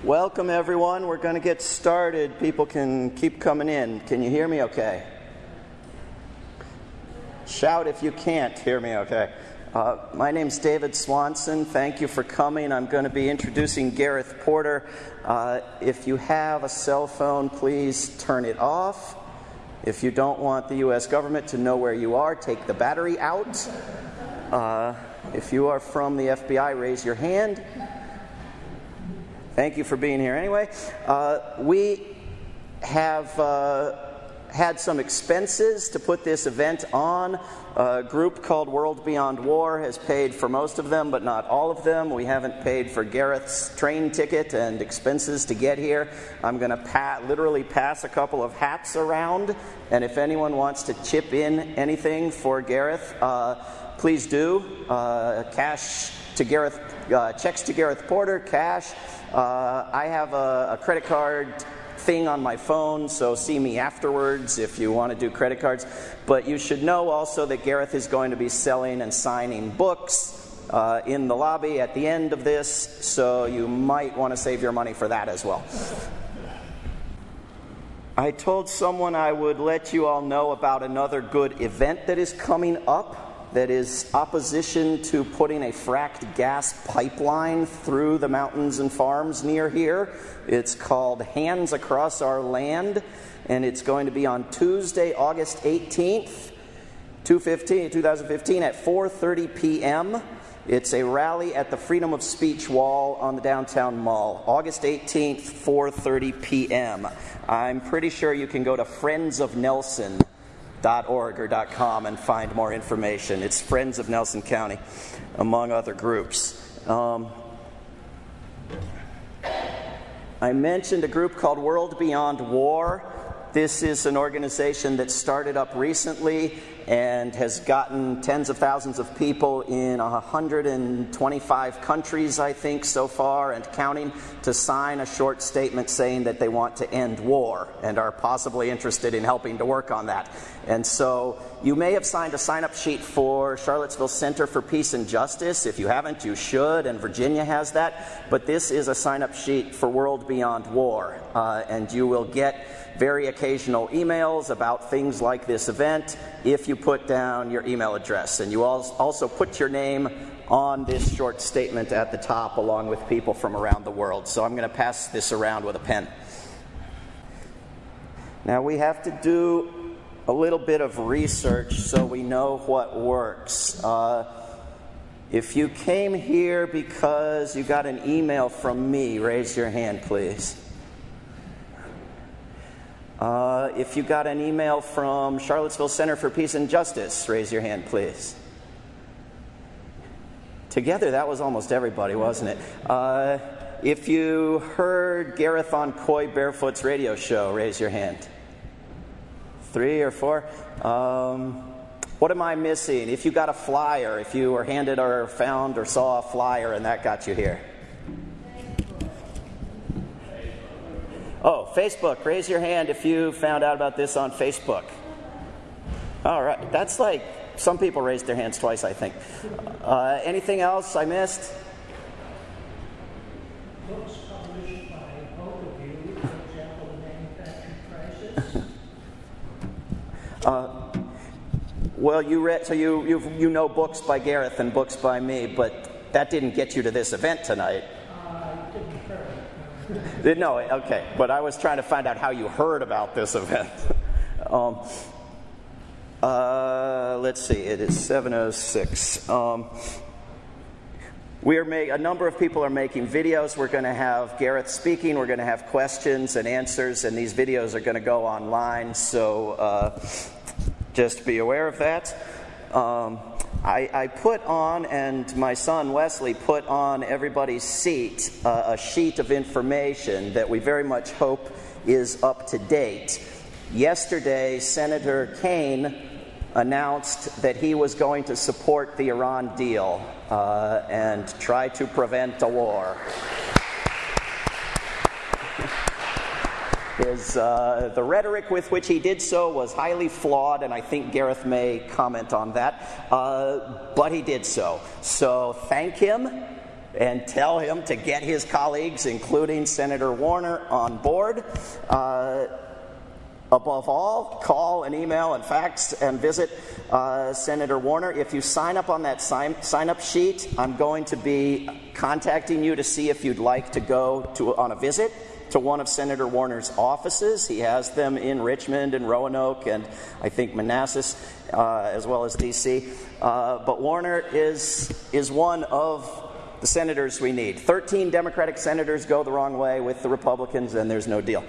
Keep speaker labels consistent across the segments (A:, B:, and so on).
A: Welcome, everyone. We're going to get started. People can keep coming in. Can you hear me okay? Shout if you can't hear me okay. My name's David Swanson. Thank you for coming. I'm going to be introducing Gareth Porter. If you have a cell phone, please turn it off. If you don't want the U.S. government to know where you are, take the battery out. If you are from the FBI, raise your hand. Thank you for being here anyway. We have had some expenses to put this event on. A group called World Beyond War has paid for most of them, but not all of them. We haven't paid for Gareth's train ticket and expenses to get here. I'm going to literally pass a couple of hats around, and if anyone wants to chip in anything for Gareth, please do. Cash to Gareth, checks to Gareth Porter, cash. I have a credit card thing on my phone, so see me afterwards if you want to do credit cards. But you should know also that Gareth is going to be selling and signing books in the lobby at the end of this, so you might want to save your money for that as well. I told someone I would let you all know about another good event that is coming up. That is opposition to putting a fracked gas pipeline through the mountains and farms near here. It's called Hands Across Our Land, and it's going to be on Tuesday, August 18th, 2015 at 4:30 p.m. It's a rally at the Freedom of Speech Wall on the downtown mall. August 18th, 4:30 p.m. I'm pretty sure you can go to friendsofnelson.org or .com and find more information. It's Friends of Nelson County, among other groups. I mentioned a group called World Beyond War. This is an organization that started up recently and has gotten tens of thousands of people in 125 countries, I think, so far, and counting, to sign a short statement saying that they want to end war and are possibly interested in helping to work on that. And so you may have signed a sign-up sheet for Charlottesville Center for Peace and Justice. If you haven't, you should, and Virginia has that. But this is a sign-up sheet for World Beyond War, and you will get very occasional emails about things like this event if you put down your email address. And you also put your name on this short statement at the top along with people from around the world. So I'm going to pass this around with a pen. Now we have to do a little bit of research so we know what works. If you came here because you got an email from me, raise your hand, please. If you got an email from Charlottesville Center for Peace and Justice, raise your hand, please. Together, that was almost everybody, wasn't it? If you heard Gareth on Coy Barefoot's radio show, raise your hand. 3 or 4. What am I missing? If you got a flyer, if you were handed or found or saw a flyer and that got you here. Oh, Facebook. Raise your hand if you found out about this on Facebook. All right. That's like, some people raised their hands twice, I think. Anything else I missed?
B: Books published by both of you, for example, The Manufacturing Crisis.
A: Well, you read, so you know books by Gareth and books by me, but that didn't get you to this event tonight. No, okay, but I was trying to find out how you heard about this event. Let's see, it is 7:06. A number of people are making videos. We're going to have Gareth speaking. We're going to have questions and answers, and these videos are going to go online, so just be aware of that. I put on, and my son Wesley put on everybody's seat a sheet of information that we very much hope is up to date. Yesterday, Senator Kaine announced that he was going to support the Iran deal and try to prevent a war. The rhetoric with which he did so was highly flawed, and I think Gareth may comment on that, but he did so. So thank him, and tell him to get his colleagues, including Senator Warner, on board. Above all, call and email and fax and visit Senator Warner. If you sign up on that sign-up sheet, I'm going to be contacting you to see if you'd like to go on a visit to one of Senator Warner's offices. He has them in Richmond and Roanoke and I think Manassas, as well as D.C. But Warner is one of the senators we need. 13 Democratic senators go the wrong way with the Republicans, and there's no deal.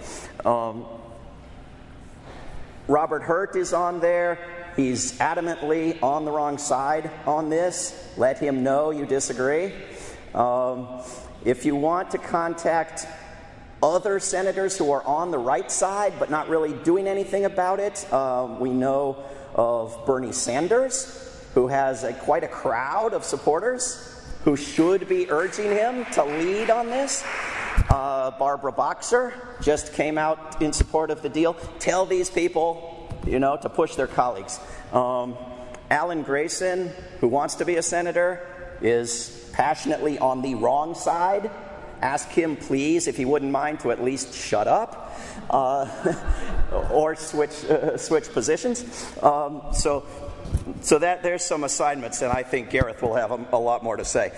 A: Robert Hurt is on there. He's adamantly on the wrong side on this. Let him know you disagree. If you want to contact other senators who are on the right side but not really doing anything about it, we know of Bernie Sanders, who has quite a crowd of supporters who should be urging him to lead on this. Barbara Boxer just came out in support of the deal. Tell these people, to push their colleagues. Alan Grayson, who wants to be a senator, is passionately on the wrong side. Ask him, please, if he wouldn't mind, to at least shut up or switch positions. So that there's some assignments, and I think Gareth will have a lot more to say.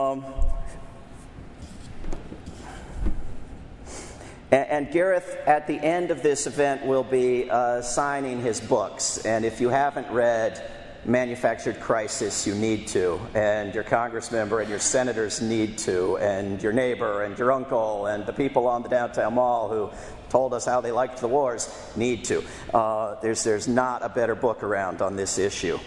A: And Gareth, at the end of this event, will be signing his books. And if you haven't read Manufactured Crisis, you need to. And your congress member and your senators need to. And your neighbor and your uncle and the people on the downtown mall who told us how they liked the wars need to. There's not a better book around on this issue.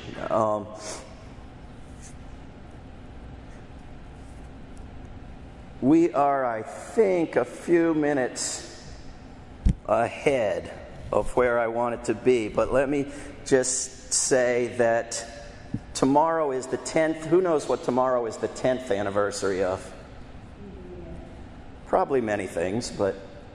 A: We are, I think, a few minutes ahead of where I want it to be, but let me just say that tomorrow is the 10th. Who knows what tomorrow is the 10th anniversary of? Probably many things, but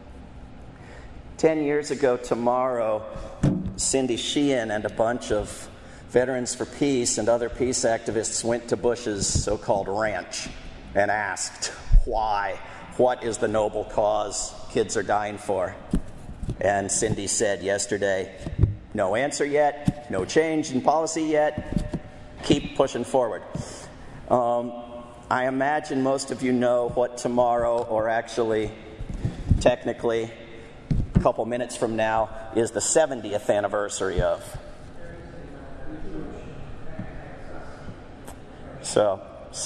A: 10 years ago tomorrow, Cindy Sheehan and a bunch of Veterans for Peace and other peace activists went to Bush's so-called ranch and asked, why? What is the noble cause kids are dying for? And Cindy said yesterday, no answer yet, no change in policy yet, keep pushing forward. I imagine most of you know what tomorrow, or actually, technically, a couple minutes from now, is the 70th anniversary of. So,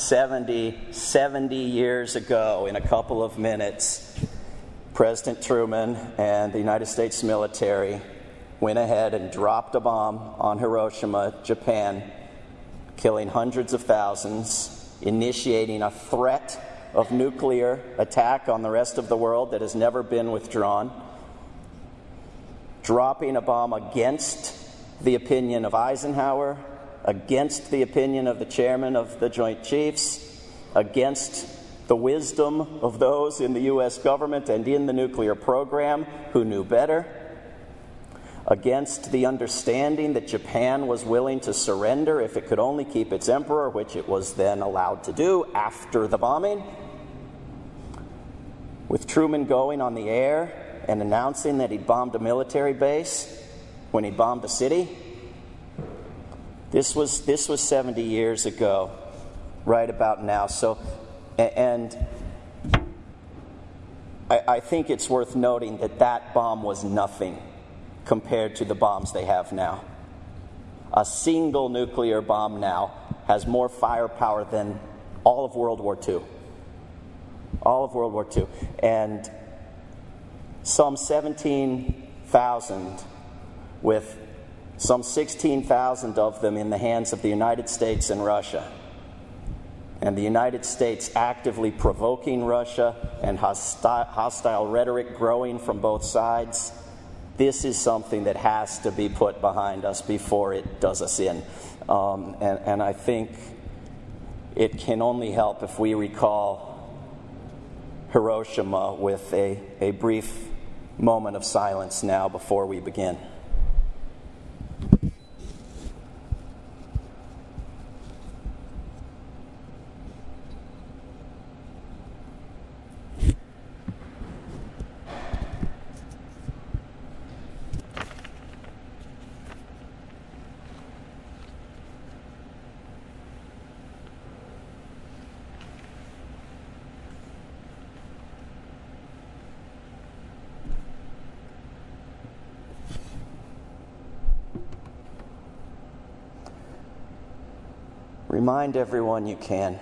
A: 70 years ago, in a couple of minutes, President Truman and the United States military went ahead and dropped a bomb on Hiroshima, Japan, killing hundreds of thousands, initiating a threat of nuclear attack on the rest of the world that has never been withdrawn, dropping a bomb against the opinion of Eisenhower, against the opinion of the chairman of the Joint Chiefs, against the wisdom of those in the U.S. government and in the nuclear program who knew better, against the understanding that Japan was willing to surrender if it could only keep its emperor, which it was then allowed to do after the bombing. With Truman going on the air and announcing that he'd bombed a military base when he bombed a city. This was 70 years ago, right about now. So, and I think it's worth noting that that bomb was nothing compared to the bombs they have now. A single nuclear bomb now has more firepower than all of World War II. All of World War II. And some 17,000 with some 16,000 of them in the hands of the United States and Russia. And the United States actively provoking Russia and hostile rhetoric growing from both sides. This is something that has to be put behind us before it does us in. And I think it can only help if we recall Hiroshima with a brief moment of silence now before we begin. Remind everyone you can,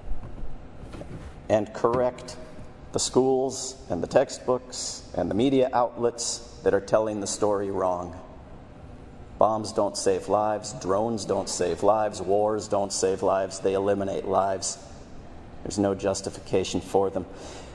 A: and correct the schools and the textbooks and the media outlets that are telling the story wrong. Bombs don't save lives, drones don't save lives, wars don't save lives, they eliminate lives. There's no justification for them.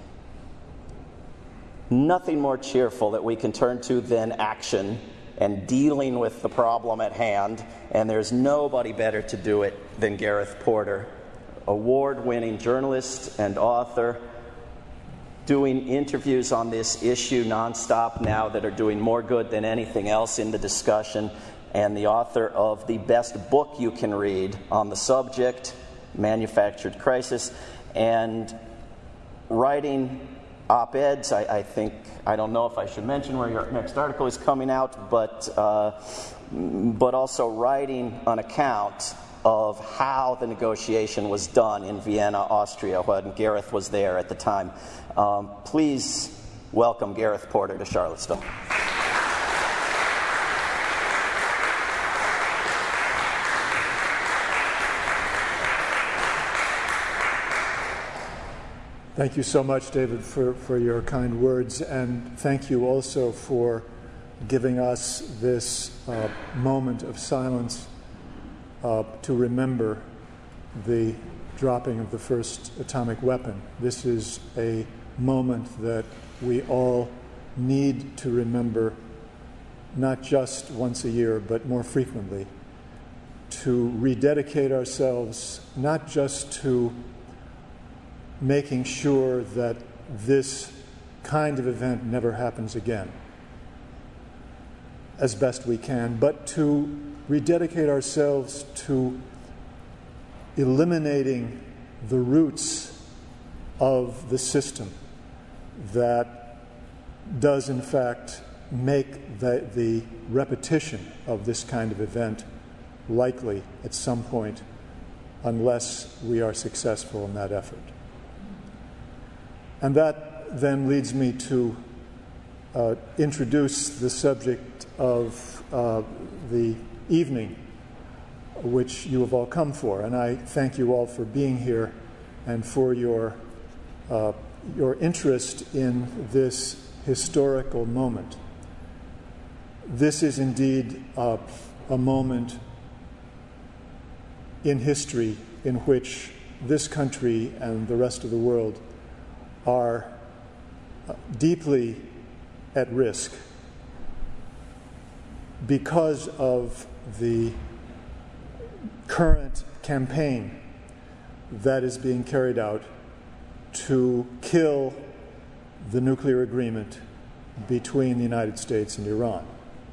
A: Nothing more cheerful that we can turn to than action and dealing with the problem at hand, and there's nobody better to do it than Gareth Porter, award-winning journalist and author, doing interviews on this issue nonstop now that are doing more good than anything else in the discussion, and the author of the best book you can read on the subject, Manufactured Crisis, and writing op-eds. I don't know if I should mention where your next article is coming out, but also writing an account of how the negotiation was done in Vienna, Austria, when Gareth was there at the time. Please welcome Gareth Porter to Charlottesville.
C: Thank you so much, David, for your kind words, and thank you also for giving us this moment of silence to remember the dropping of the first atomic weapon. This is a moment that we all need to remember, not just once a year, but more frequently, to rededicate ourselves not just to making sure that this kind of event never happens again, as best we can, but to rededicate ourselves to eliminating the roots of the system that does, in fact, make the repetition of this kind of event likely at some point, unless we are successful in that effort. And that then leads me to introduce the subject of the evening which you have all come for. And I thank you all for being here and for your interest in this historical moment. This is indeed a moment in history in which this country and the rest of the world are deeply at risk because of the current campaign that is being carried out to kill the nuclear agreement between the United States and Iran.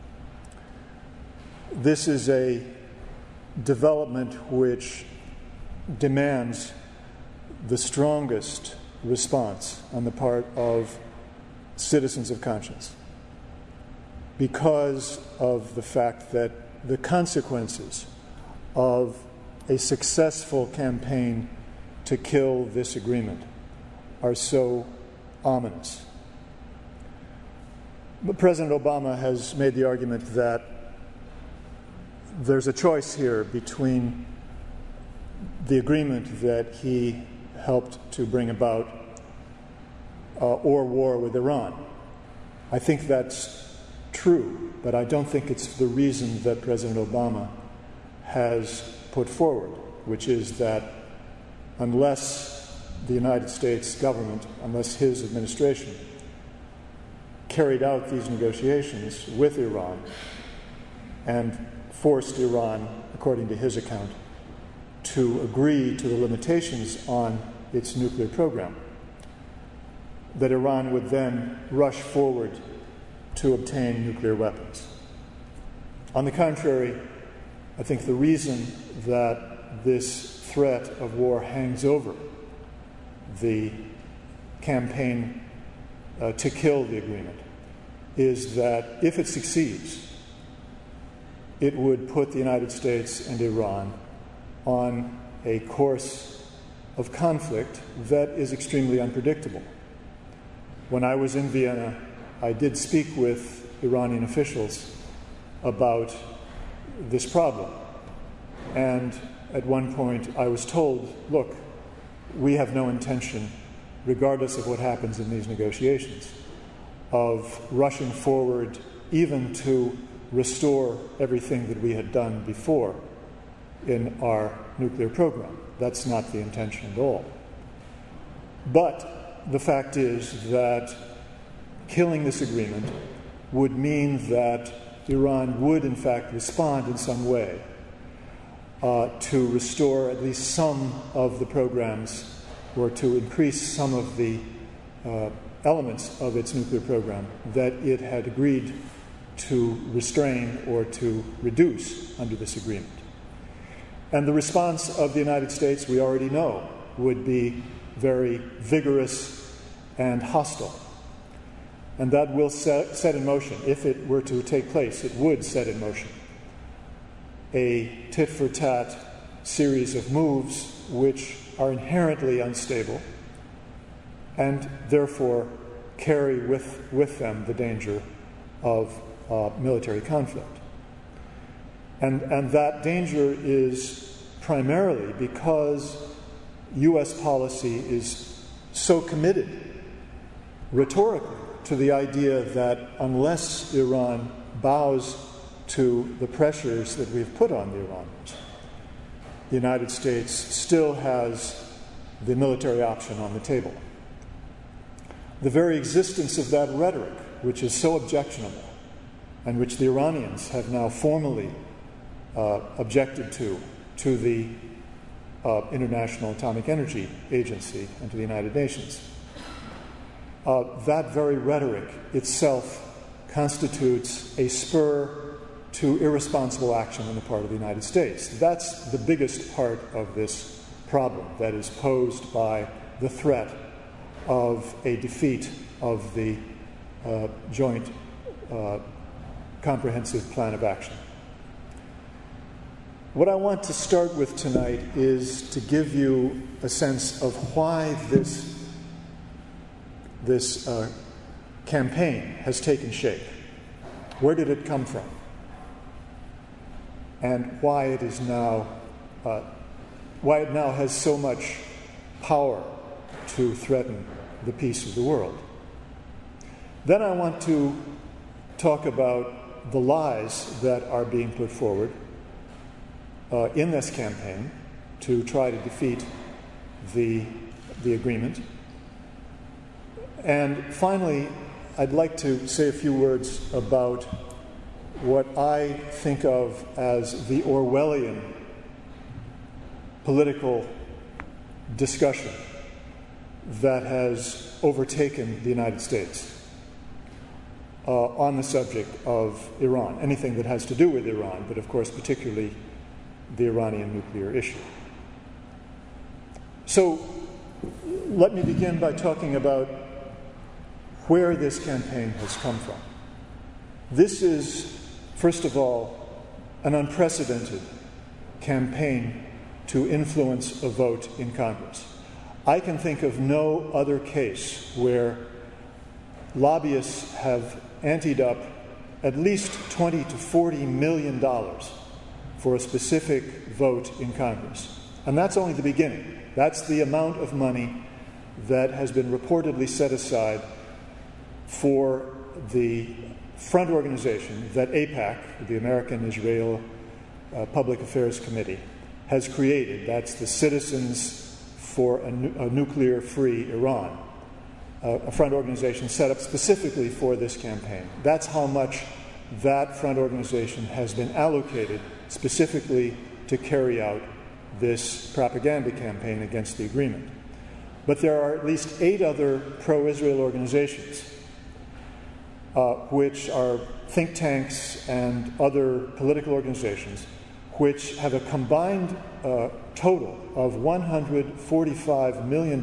C: This is a development which demands the strongest response on the part of citizens of conscience, because of the fact that the consequences of a successful campaign to kill this agreement are so ominous. But President Obama has made the argument that there's a choice here between the agreement that he helped to bring about or war with Iran. I think that's true, but I don't think it's the reason that President Obama has put forward, which is that unless the United States government, unless his administration carried out these negotiations with Iran and forced Iran, according to his account, to agree to the limitations on its nuclear program, that Iran would then rush forward to obtain nuclear weapons. On the contrary, I think the reason that this threat of war hangs over the campaign to kill the agreement is that if it succeeds, it would put the United States and Iran on a course of conflict that is extremely unpredictable. When I was in Vienna, I did speak with Iranian officials about this problem. And at one point, I was told, look, we have no intention, regardless of what happens in these negotiations, of rushing forward even to restore everything that we had done before in our nuclear program. That's not the intention at all. But the fact is that killing this agreement would mean that Iran would, in fact, respond in some way to restore at least some of the programs or to increase some of the elements of its nuclear program that it had agreed to restrain or to reduce under this agreement. And the response of the United States, we already know, would be very vigorous and hostile. And that will set in motion, if it were to take place, it would set in motion a tit-for-tat series of moves which are inherently unstable and therefore carry with them the danger of military conflict. And that danger is primarily because U.S. policy is so committed rhetorically to the idea that unless Iran bows to the pressures that we've put on the Iranians, the United States still has the military option on the table. The very existence of that rhetoric, which is so objectionable, and which the Iranians have now formally objected to the International Atomic Energy Agency and to the United Nations. That very rhetoric itself constitutes a spur to irresponsible action on the part of the United States. That's the biggest part of this problem that is posed by the threat of a defeat of the Joint Comprehensive Plan of Action. What I want to start with tonight is to give you a sense of why this campaign has taken shape. Where did it come from? And why it is now, why it now has so much power to threaten the peace of the world. Then I want to talk about the lies that are being put forward in this campaign to try to defeat the agreement. And finally, I'd like to say a few words about what I think of as the Orwellian political discussion that has overtaken the United States on the subject of Iran, anything that has to do with Iran, but of course particularly the Iranian nuclear issue. So let me begin by talking about where this campaign has come from. This is, first of all, an unprecedented campaign to influence a vote in Congress. I can think of no other case where lobbyists have anteed up at least $20 to $40 million for a specific vote in Congress. And that's only the beginning. That's the amount of money that has been reportedly set aside for the front organization that AIPAC, the American Israel Public Affairs Committee, has created. That's the Citizens for a Nuclear-Free Iran, a front organization set up specifically for this campaign. That's how much that front organization has been allocated specifically to carry out this propaganda campaign against the agreement. But there are at least 8 other pro-Israel organizations which are think tanks and other political organizations which have a combined total of $145 million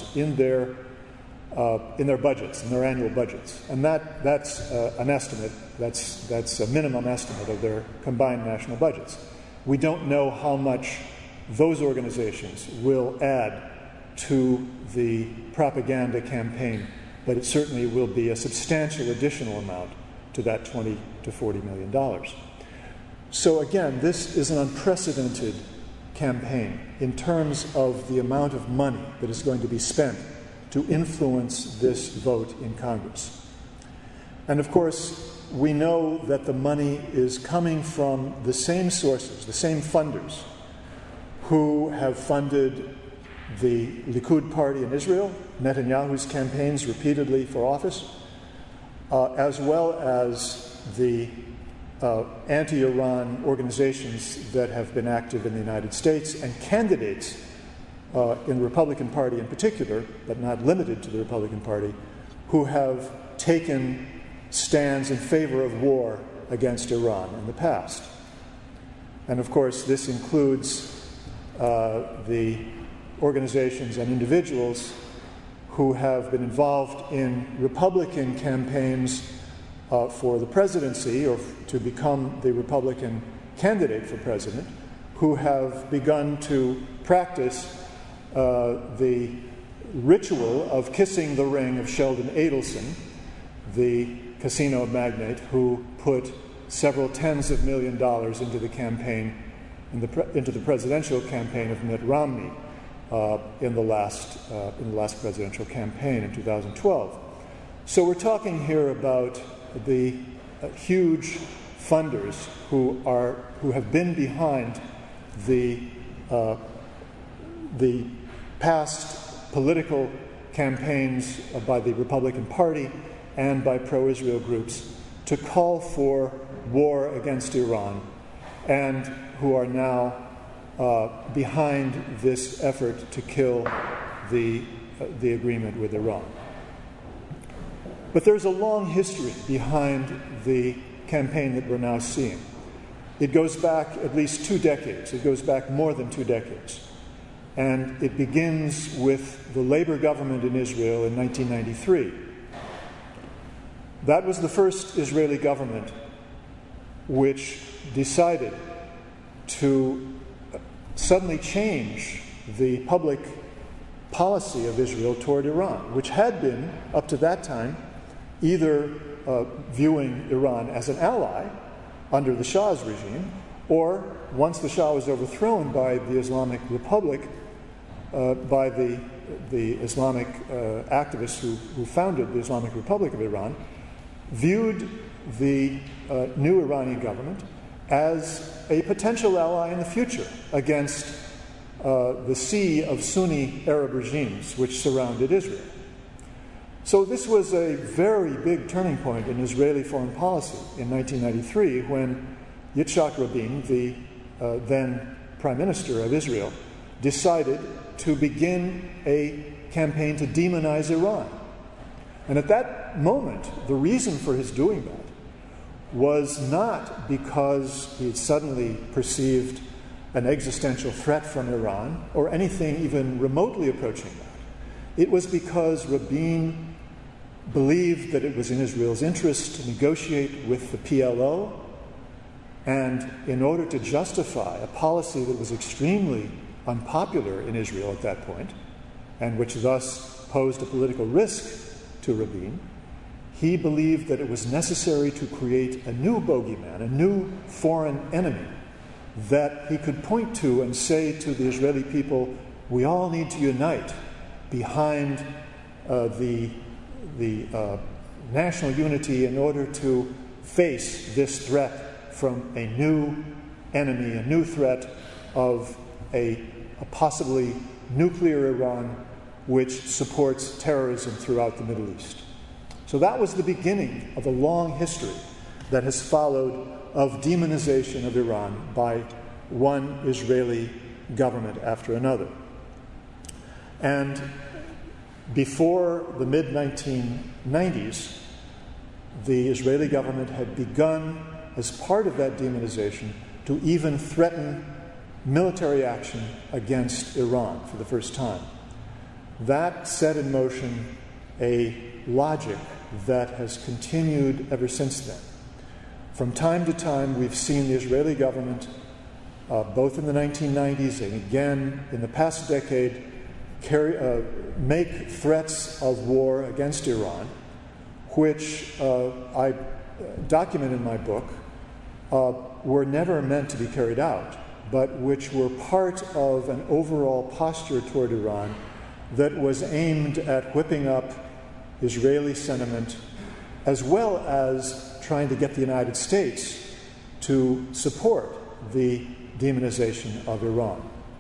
C: in their budgets, in their annual budgets. And that's an estimate, that's a minimum estimate of their combined national budgets. We don't know how much those organizations will add to the propaganda campaign, but it certainly will be a substantial additional amount to that $20 to $40 million. So again, this is an unprecedented campaign in terms of the amount of money that is going to be spent to influence this vote in Congress. And of course, we know that the money is coming from the same sources, the same funders, who have funded the Likud party in Israel, Netanyahu's campaigns repeatedly for office, as well as the anti-Iran organizations that have been active in the United States and candidates in the Republican Party in particular, but not limited to the Republican Party, who have taken stands in favor of war against Iran in the past. And of course, this includes the organizations and individuals who have been involved in Republican campaigns for the presidency or to become the Republican candidate for president, who have begun to practice the ritual of kissing the ring of Sheldon Adelson, the casino magnate who put several tens of $millions into the campaign, into the presidential campaign of Mitt Romney in the last presidential campaign in 2012. So we're talking here about the huge funders who have been behind the past political campaigns by the Republican Party and by pro-Israel groups to call for war against Iran, and who are now behind this effort to kill the agreement with Iran. But there's a long history behind the campaign that we're now seeing. It goes back at least 2 decades. It goes back more than 2 decades. And it begins with the Labor government in Israel in 1993. That was the first Israeli government which decided to suddenly change the public policy of Israel toward Iran, which had been, up to that time, either viewing Iran as an ally under the Shah's regime, or once the Shah was overthrown by the Islamic Republic, by the Islamic activists who founded the Islamic Republic of Iran, viewed the new Iranian government as a potential ally in the future against the sea of Sunni Arab regimes which surrounded Israel. So this was a very big turning point in Israeli foreign policy in 1993 when Yitzhak Rabin, the then Prime Minister of Israel, decided to begin a campaign to demonize Iran. And at that moment, the reason for his doing that was not because he had suddenly perceived an existential threat from Iran or anything even remotely approaching that. It was because Rabin believed that it was in Israel's interest to negotiate with the PLO, and in order to justify a policy that was extremely unpopular in Israel at that point, and which thus posed a political risk to Rabin, he believed that it was necessary to create a new bogeyman, a new foreign enemy that he could point to and say to the Israeli people, we all need to unite behind the national unity in order to face this threat from a new enemy, a new threat of a possibly nuclear Iran which supports terrorism throughout the Middle East. So that was the beginning of a long history that has followed of demonization of Iran by one Israeli government after another. And before the mid-1990s, the Israeli government had begun, as part of that demonization, to even threaten military action against Iran for the first time. That set in motion a logic that has continued ever since then. From time to time, we've seen the Israeli government, both in the 1990s and again in the past decade, make threats of war against Iran, which I document in my book, were never meant to be carried out, but which were part of an overall posture toward Iran that was aimed at whipping up Israeli sentiment, as well as trying to get the United States to support the demonization of Iran.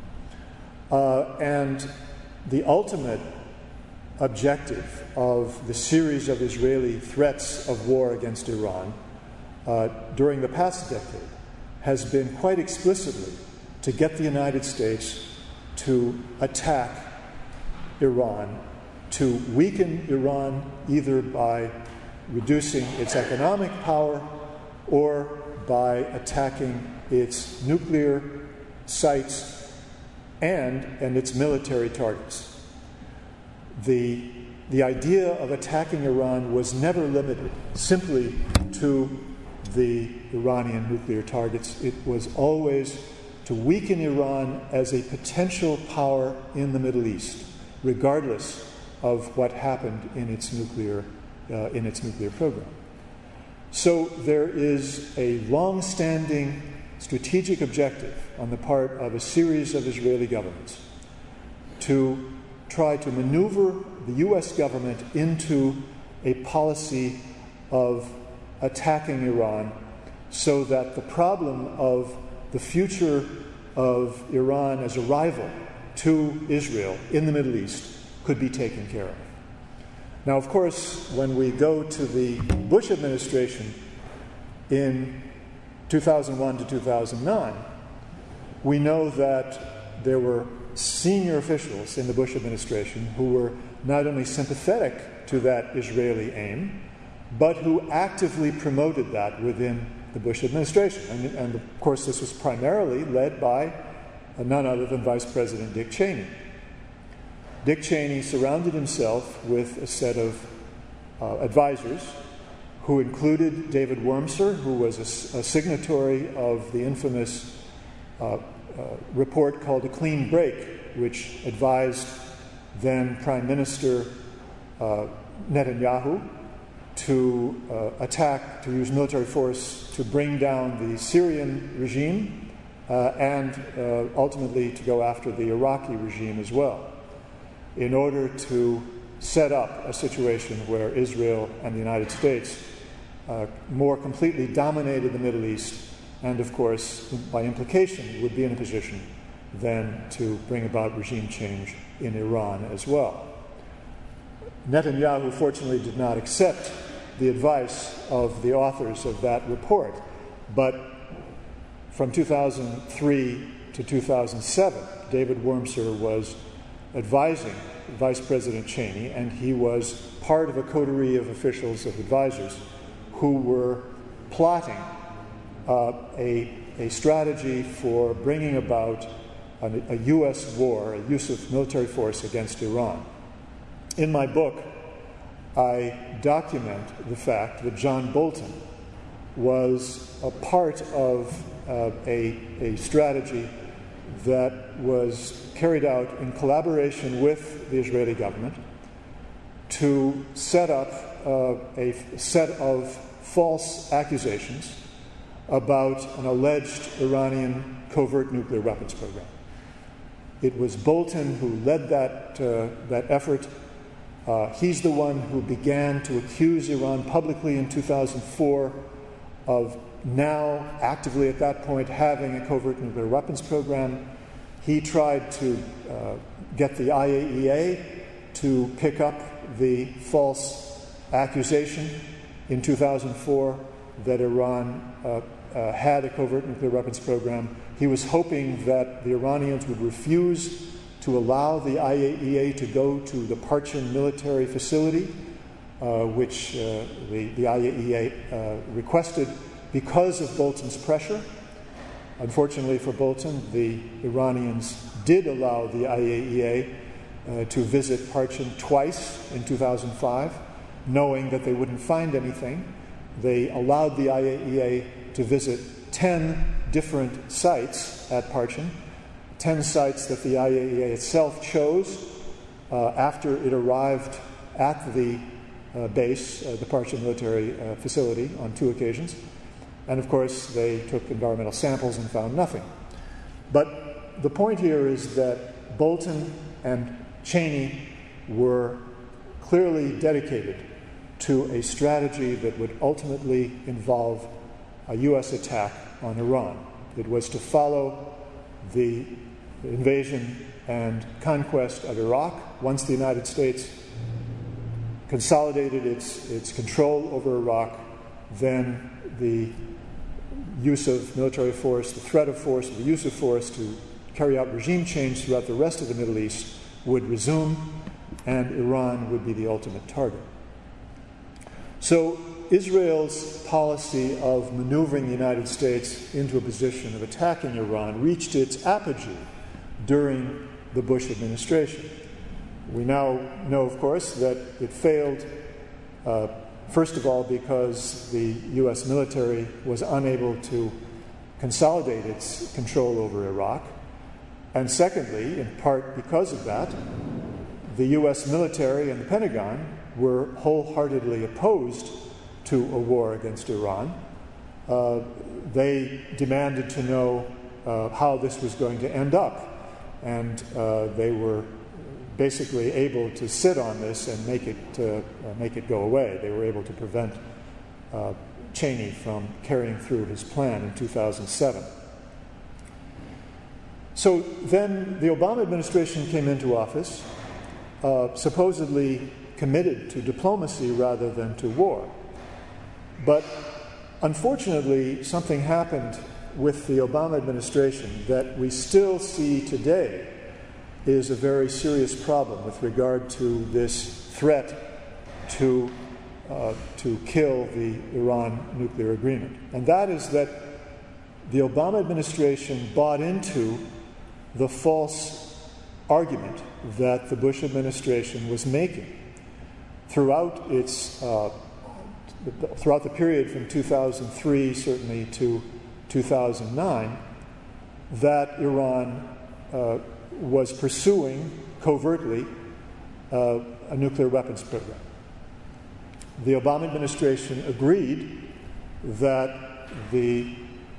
C: And the ultimate objective of the series of Israeli threats of war against Iran during the past decade has been quite explicitly to get the United States to attack Iran, to weaken Iran either by reducing its economic power or by attacking its nuclear sites and its military targets. The idea of attacking Iran was never limited simply to the Iranian nuclear targets. It was always to weaken Iran as a potential power in the Middle East, regardless of what happened in its nuclear program. So there is a long-standing strategic objective on the part of a series of Israeli governments to try to maneuver the U.S. government into a policy of attacking Iran so that the problem of the future of Iran as a rival to Israel in the Middle East could be taken care of. Now, of course, when we go to the Bush administration in 2001 to 2009, we know that there were senior officials in the Bush administration who were not only sympathetic to that Israeli aim, but who actively promoted that within the Bush administration. And of course, this was primarily led by none other than Vice President Dick Cheney. Dick Cheney surrounded himself with a set of advisors who included David Wormser, who was a signatory of the infamous report called A Clean Break, which advised then Prime Minister Netanyahu to attack, to use military force to bring down the Syrian regime and ultimately to go after the Iraqi regime as well, in order to set up a situation where Israel and the United States more completely dominated the Middle East and, of course, by implication, would be in a position then to bring about regime change in Iran as well. Netanyahu, fortunately, did not accept the advice of the authors of that report, but from 2003 to 2007, David Wormser was advising Vice President Cheney, and he was part of a coterie of officials, of advisors, who were plotting a strategy for bringing about a U.S. war, a use of military force against Iran. In my book, I document the fact that John Bolton was a part of a strategy that was carried out in collaboration with the Israeli government to set up a set of false accusations about an alleged Iranian covert nuclear weapons program. It was Bolton who led that effort. He's the one who began to accuse Iran publicly in 2004 of now actively at that point having a covert nuclear weapons program. He tried to get the IAEA to pick up the false accusation in 2004 that Iran had a covert nuclear weapons program. He was hoping that the Iranians would refuse to allow the IAEA to go to the Parchin military facility, which the IAEA requested because of Bolton's pressure. Unfortunately for Bolton, the Iranians did allow the IAEA to visit Parchin twice in 2005, knowing that they wouldn't find anything. They allowed the IAEA to visit 10 different sites at Parchin, 10 sites that the IAEA itself chose after it arrived at the base, the Parchin military facility, on 2 occasions. And of course, they took environmental samples and found nothing. But the point here is that Bolton and Cheney were clearly dedicated to a strategy that would ultimately involve a U.S. attack on Iran. It was to follow the invasion and conquest of Iraq. Once the United States consolidated its control over Iraq, then the use of military force, the threat of force, the use of force to carry out regime change throughout the rest of the Middle East would resume, and Iran would be the ultimate target. So Israel's policy of maneuvering the United States into a position of attacking Iran reached its apogee during the Bush administration. We now know, of course, that it failed, first of all, because the U.S. military was unable to consolidate its control over Iraq, and secondly, in part because of that, the U.S. military and the Pentagon were wholeheartedly opposed to a war against Iran. They demanded to know how this was going to end up, and they were basically able to sit on this and make it go away. They were able to prevent Cheney from carrying through his plan in 2007. So then the Obama administration came into office, supposedly committed to diplomacy rather than to war. But unfortunately, something happened with the Obama administration that we still see today is a very serious problem with regard to this threat to kill the Iran nuclear agreement. And that is that the Obama administration bought into the false argument that the Bush administration was making throughout the period from 2003 certainly to 2009, that Iran was pursuing covertly a nuclear weapons program. The Obama administration agreed that the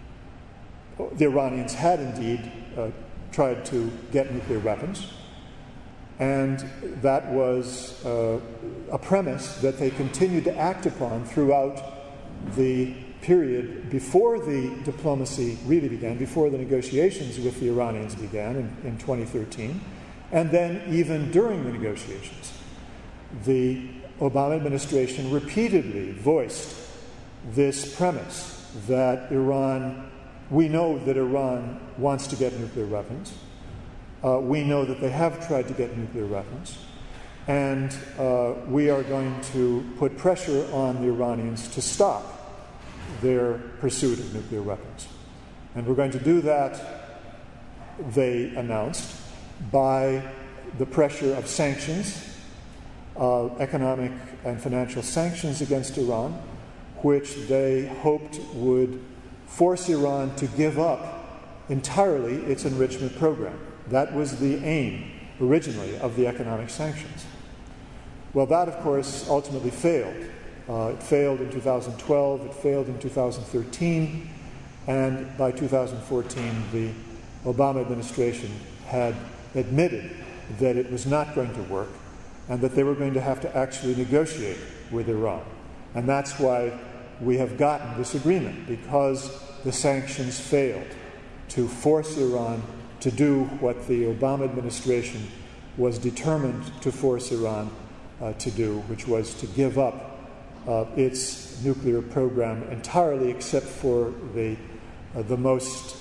C: Iranians had indeed tried to get nuclear weapons, and that was a premise that they continued to act upon throughout the period before the diplomacy really began, before the negotiations with the Iranians began in 2013, and then even during the negotiations. The Obama administration repeatedly voiced this premise that we know that Iran wants to get nuclear weapons. We know that they have tried to get nuclear weapons. And we are going to put pressure on the Iranians to stop their pursuit of nuclear weapons. And we're going to do that, they announced, by the pressure of sanctions, economic and financial sanctions against Iran, which they hoped would force Iran to give up entirely its enrichment program. That was the aim, originally, of the economic sanctions. Well, that, of course, ultimately failed. It failed in 2012, it failed in 2013, and by 2014, the Obama administration had admitted that it was not going to work and that they were going to have to actually negotiate with Iran. And that's why we have gotten this agreement, because the sanctions failed to force Iran to do what the Obama administration was determined to force Iran to do, which was to give up its nuclear program entirely, except for the most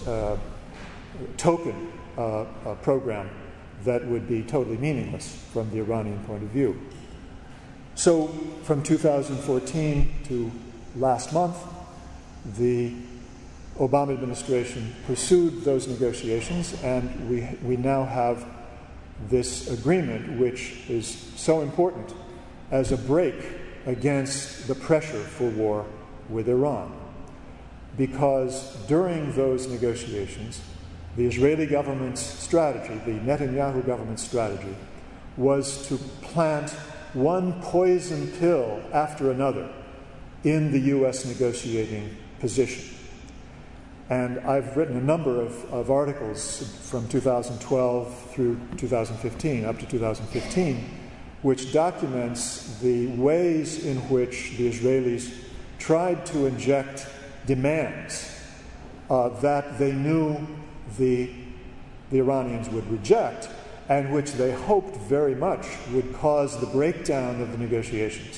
C: token program that would be totally meaningless from the Iranian point of view. So from 2014 to last month, the Obama administration pursued those negotiations, and we now have this agreement, which is so important as a break against the pressure for war with Iran. Because during those negotiations, the Israeli government's strategy, the Netanyahu government's strategy, was to plant one poison pill after another in the U.S. negotiating position. And I've written a number of articles from 2012 through 2015, up to 2015, which documents the ways in which the Israelis tried to inject demands that they knew the Iranians would reject, and which they hoped very much would cause the breakdown of the negotiations.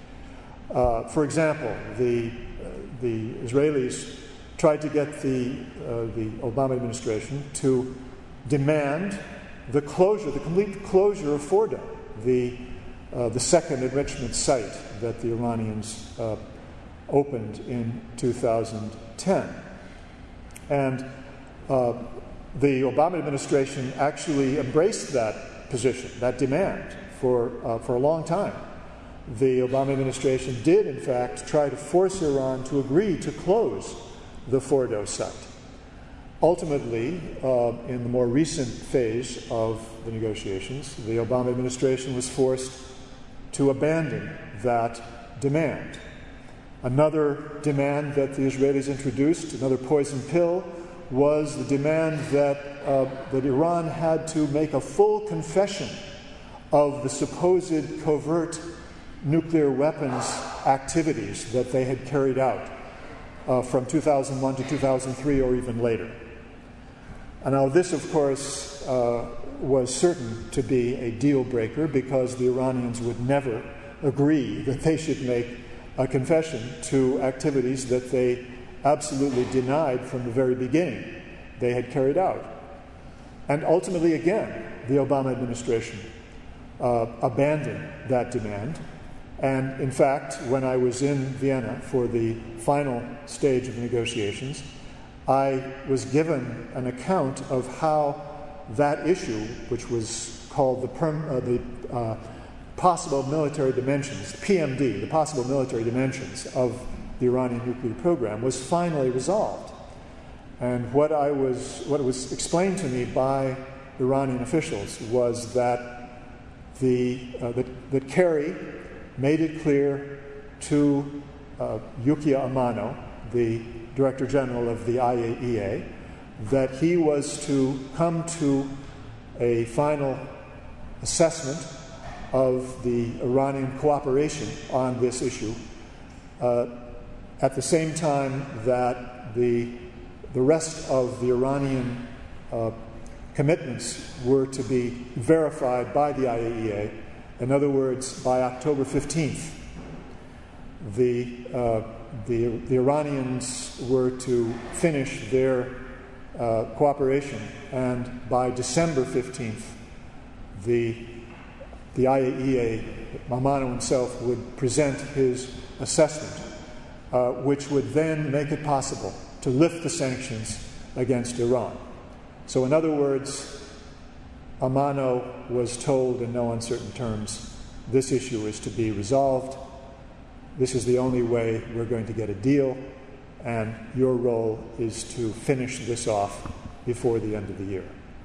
C: For example, the Israelis tried to get the Obama administration to demand the complete closure of Fordo, the second enrichment site that the Iranians opened in 2010. And the Obama administration actually embraced that position, that demand, for a long time. The Obama administration did, in fact, try to force Iran to agree to close the Fordo site. Ultimately, in the more recent phase of the negotiations, the Obama administration was forced to abandon that demand. Another demand that the Israelis introduced, another poison pill, was the demand that Iran had to make a full confession of the supposed covert nuclear weapons activities that they had carried out from 2001 to 2003 or even later. And now this, of course, was certain to be a deal breaker, because the Iranians would never agree that they should make a confession to activities that they absolutely denied from the very beginning they had carried out. And ultimately, again, the Obama administration abandoned that demand. And in fact, when I was in Vienna for the final stage of the negotiations, I was given an account of how that issue, which was called the possible military dimensions, PMD, the possible military dimensions of the Iranian nuclear program, was finally resolved. And what was explained to me by Iranian officials was that that Kerry made it clear to Yukiya Amano, the Director General of the IAEA, that he was to come to a final assessment of the Iranian cooperation on this issue at the same time that the rest of the Iranian commitments were to be verified by the IAEA. In other words, by October 15th, the Iranians were to finish their cooperation, and by December 15th, the IAEA, Amano himself, would present his assessment, which would then make it possible to lift the sanctions against Iran. So in other words, Amano was told in no uncertain terms, this issue is to be resolved. This is the only way we're going to get a deal, and your role is to finish this off before the end of the year.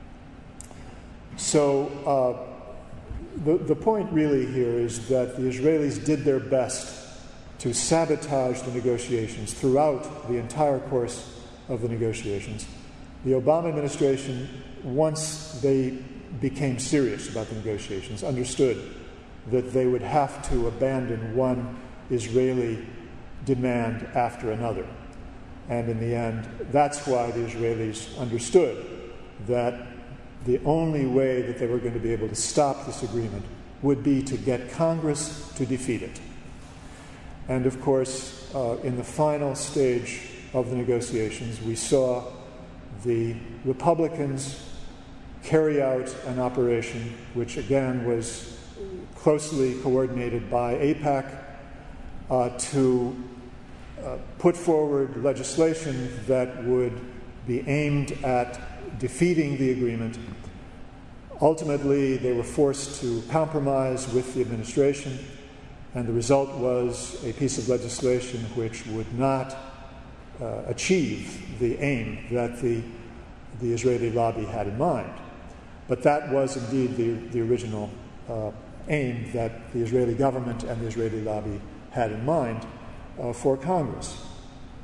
C: So the point really here is that the Israelis did their best to sabotage the negotiations throughout the entire course of the negotiations. The Obama administration, once they became serious about the negotiations, understood that they would have to abandon one Israeli demand after another. And in the end, that's why the Israelis understood that the only way that they were going to be able to stop this agreement would be to get Congress to defeat it. And of course, in the final stage of the negotiations, we saw the Republicans carry out an operation which again was closely coordinated by AIPAC to put forward legislation that would be aimed at defeating the agreement. Ultimately, they were forced to compromise with the administration, and the result was a piece of legislation which would not achieve the aim that the Israeli lobby had in mind. But that was indeed the original aim that the Israeli government and the Israeli lobby had in mind for Congress.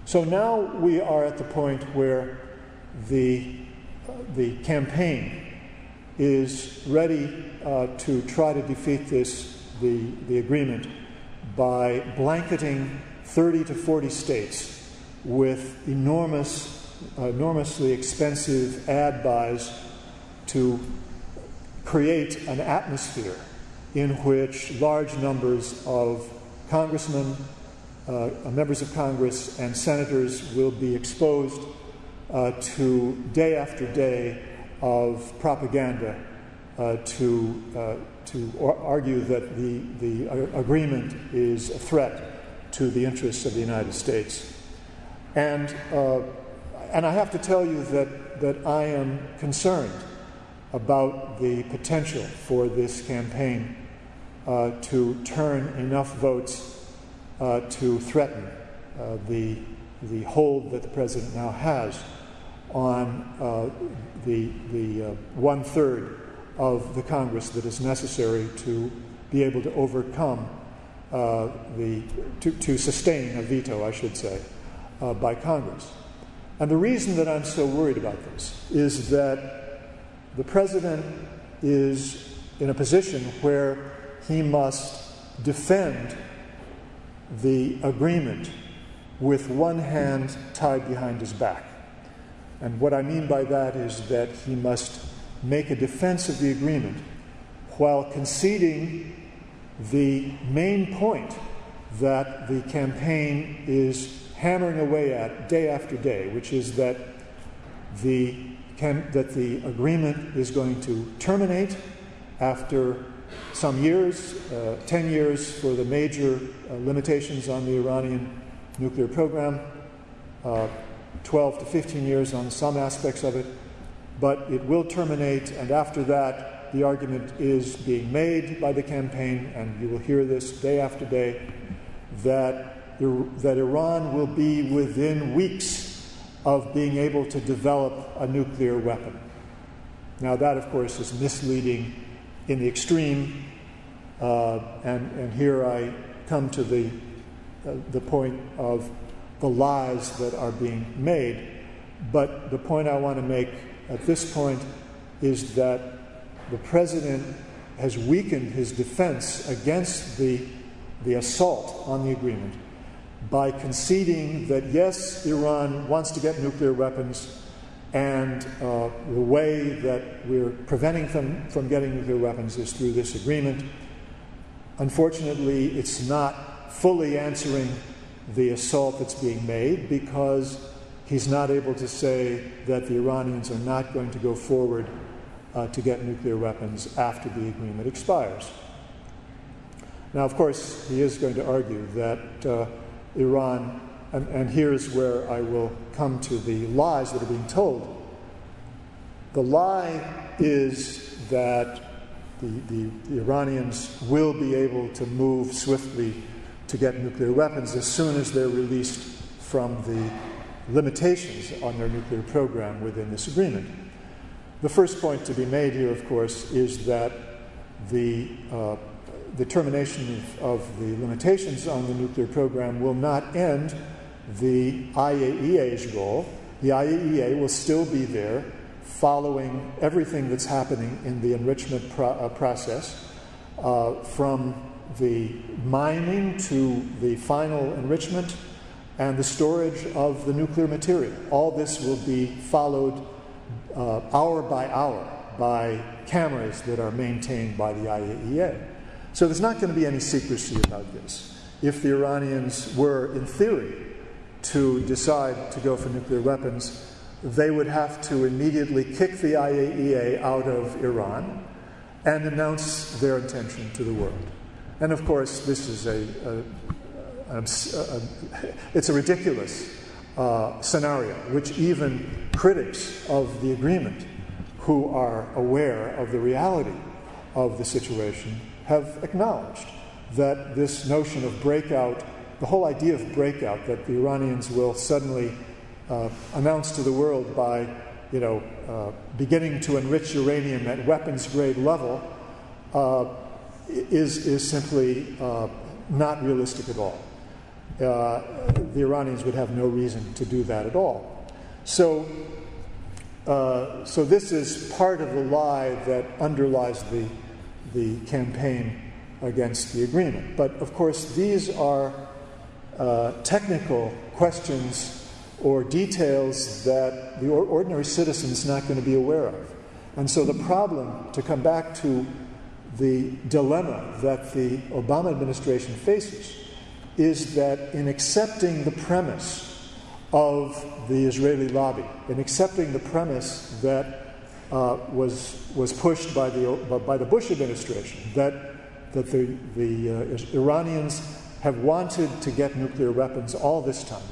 C: So now we are at the point where the campaign is ready to try to defeat the agreement by blanketing 30 to 40 states with enormously expensive ad buys to create an atmosphere in which large numbers of congressmen, members of Congress, and senators will be exposed to day after day of propaganda to argue that the agreement is a threat to the interests of the United States. And I have to tell you that I am concerned about the potential for this campaign to turn enough votes to threaten the hold that the president now has on the 1/3 of the Congress that is necessary to be able to overcome to sustain a veto, I should say, by Congress. And the reason that I'm so worried about this is that the president is in a position where he must defend the agreement with one hand tied behind his back. And what I mean by that is that he must make a defense of the agreement while conceding the main point that the campaign is hammering away at day after day, which is that the agreement is going to terminate after some years, 10 years for the major limitations on the Iranian nuclear program, 12 to 15 years on some aspects of it, but it will terminate, and after that, the argument is being made by the campaign, and you will hear this day after day, that Iran will be within weeks of being able to develop a nuclear weapon. Now that, of course, is misleading in the extreme, and here I come to the point of the lies that are being made. But the point I want to make at this point is that the president has weakened his defense against the assault on the agreement by conceding that, yes, Iran wants to get nuclear weapons, and the way that we're preventing them from getting nuclear weapons is through this agreement. Unfortunately, it's not fully answering the assault that's being made, because he's not able to say that the Iranians are not going to go forward to get nuclear weapons after the agreement expires. Now, of course, he is going to argue that Iran, and here's where I will come to the lies that are being told. The lie is that the Iranians will be able to move swiftly to get nuclear weapons as soon as they're released from the limitations on their nuclear program within this agreement. The first point to be made here, of course, is that the termination of the limitations on the nuclear program will not end the IAEA's goal. The IAEA will still be there following everything that's happening in the enrichment process, from the mining to the final enrichment and the storage of the nuclear material. All this will be followed hour by hour by cameras that are maintained by the IAEA. So there's not going to be any secrecy about this. If the Iranians were, in theory, to decide to go for nuclear weapons, they would have to immediately kick the IAEA out of Iran and announce their intention to the world. And of course, this is it's a ridiculous scenario, which even critics of the agreement, who are aware of the reality of the situation, have acknowledged that this notion of breakout, the whole idea of breakout, that the Iranians will suddenly announce to the world by, beginning to enrich uranium at weapons-grade level, is simply not realistic at all. the Iranians would have no reason to do that at all. So this is part of the lie that underlies the campaign against the agreement. But of course, these are technical questions or details that the ordinary citizen is not going to be aware of. And so the problem, to come back to the dilemma that the Obama administration faces, is that in accepting the premise of the Israeli lobby, in accepting the premise that was pushed by the Bush administration, that the Iranians have wanted to get nuclear weapons all this time,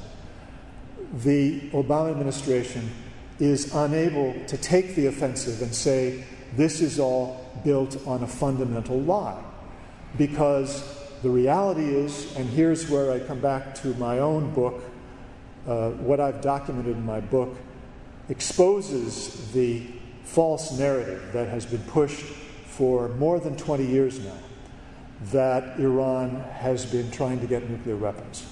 C: the Obama administration is unable to take the offensive and say this is all built on a fundamental lie. Because the reality is, and here's where I come back to my own book, what I've documented in my book exposes the false narrative that has been pushed for more than 20 years now, that Iran has been trying to get nuclear weapons.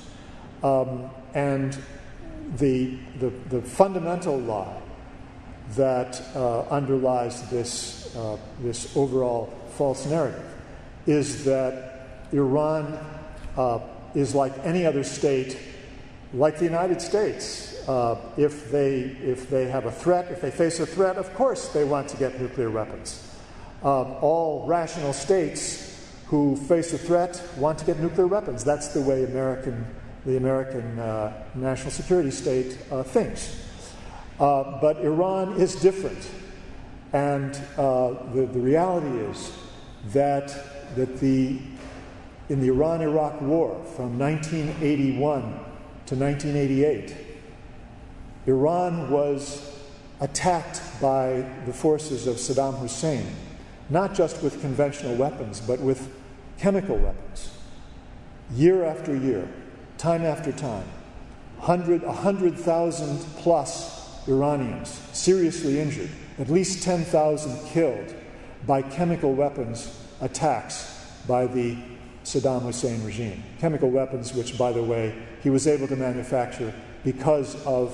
C: And the fundamental lie that underlies this overall false narrative is that Iran is like any other state, like the United States. If they have a threat, if they face a threat, of course they want to get nuclear weapons. All rational states who face a threat want to get nuclear weapons. That's the way the American national security state thinks. But Iran is different. And the reality is that in the Iran-Iraq War from 1981 to 1988, Iran was attacked by the forces of Saddam Hussein, not just with conventional weapons, but with chemical weapons. Year after year, time after time, 100,000 plus Iranians seriously injured, at least 10,000 killed by chemical weapons attacks by the Saddam Hussein regime. Chemical weapons which, by the way, he was able to manufacture because of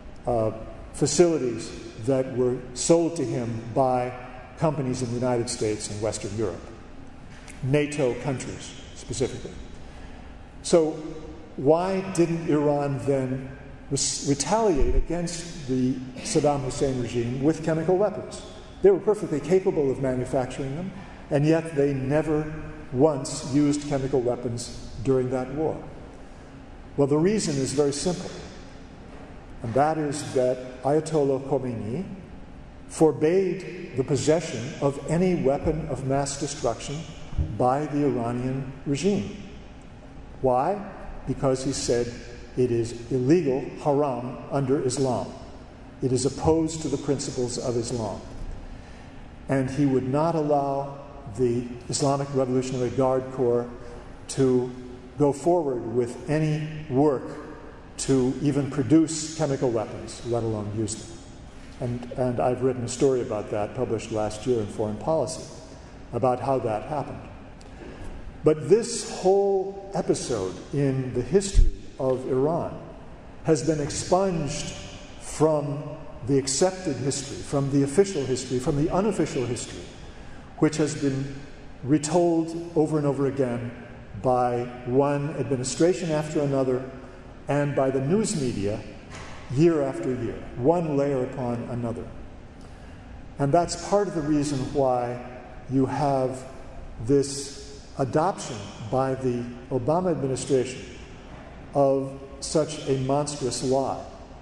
C: facilities that were sold to him by companies in the United States and Western Europe, NATO countries specifically. So why didn't Iran then retaliate against the Saddam Hussein regime with chemical weapons? They were perfectly capable of manufacturing them, and yet they never once used chemical weapons during that war. Well, the reason is very simple, and that is that Ayatollah Khomeini forbade the possession of any weapon of mass destruction by the Iranian regime. Why? Because he said it is illegal, haram, under Islam. It is opposed to the principles of Islam. And he would not allow the Islamic Revolutionary Guard Corps to go forward with any work to even produce chemical weapons, let alone use them. And I've written a story about that, published last year in Foreign Policy, about how that happened. But this whole episode in the history of Iran has been expunged from the accepted history, from the official history, from the unofficial history, which has been retold over and over again by one administration after another and by the news media year after year, one layer upon another. And that's part of the reason why you have this adoption by the Obama administration of such a monstrous lie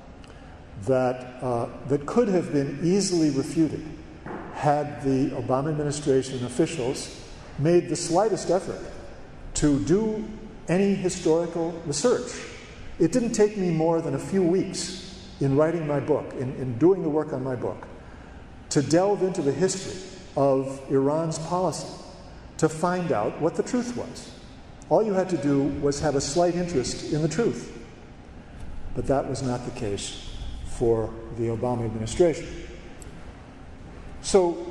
C: that could have been easily refuted had the Obama administration officials made the slightest effort to do any historical research. It didn't take me more than a few weeks in writing my book, in doing the work on my book, to delve into the history of Iran's policy to find out what the truth was. All you had to do was have a slight interest in the truth. But that was not the case for the Obama administration. So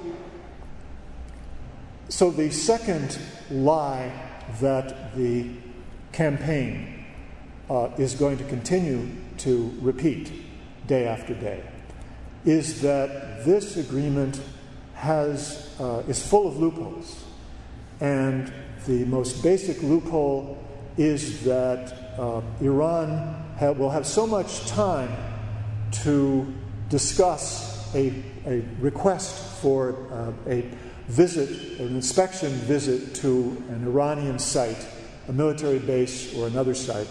C: the second lie that the campaign is going to continue to repeat day after day is that this agreement is full of loopholes. And the most basic loophole is that Iran will have so much time to discuss a request for a visit, an inspection visit to an Iranian site, a military base or another site,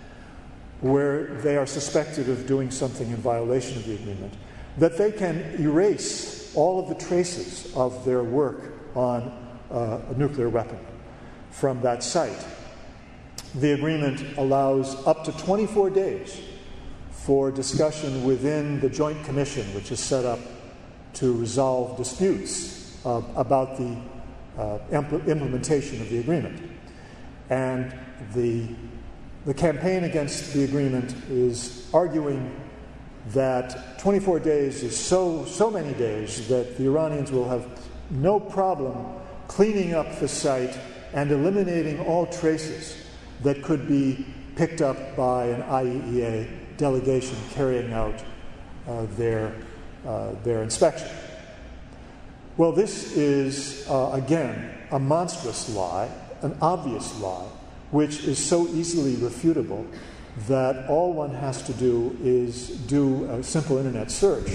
C: where they are suspected of doing something in violation of the agreement, that they can erase all of the traces of their work on a nuclear weapon from that site. The agreement allows up to 24 days for discussion within the Joint Commission, which is set up to resolve disputes about the implementation of the agreement. And the campaign against the agreement is arguing that 24 days is so many days that the Iranians will have no problem cleaning up the site and eliminating all traces that could be picked up by an IAEA delegation carrying out their inspection. Well, this is, again, a monstrous lie, an obvious lie, which is so easily refutable that all one has to do is do a simple internet search,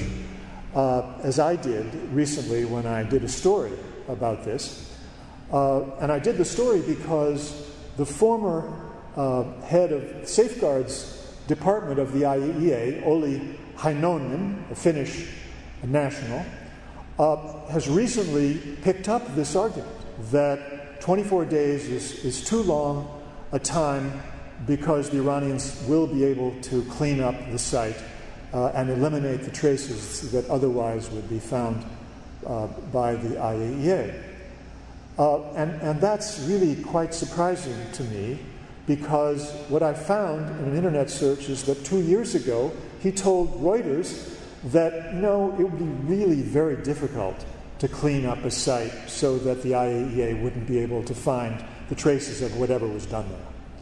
C: as I did recently when I did a story about this. And I did the story because the former head of Safeguards Department of the IAEA, Olli Heinonen, a Finnish national, has recently picked up this argument that 24 days is too long a time because the Iranians will be able to clean up the site and eliminate the traces that otherwise would be found by the IAEA. And that's really quite surprising to me, because what I found in an internet search is that 2 years ago he told Reuters that, it would be really very difficult to clean up a site so that the IAEA wouldn't be able to find the traces of whatever was done there.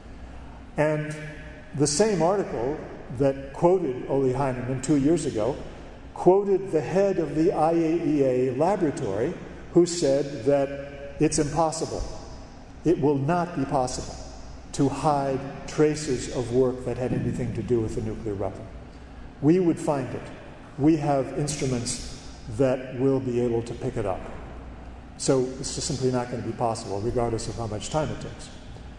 C: And the same article that quoted Olli Heinonen 2 years ago quoted the head of the IAEA laboratory, who said that it's impossible. It will not be possible to hide traces of work that had anything to do with a nuclear weapon. We would find it. We have instruments that will be able to pick it up. So it's just simply not going to be possible, regardless of how much time it takes,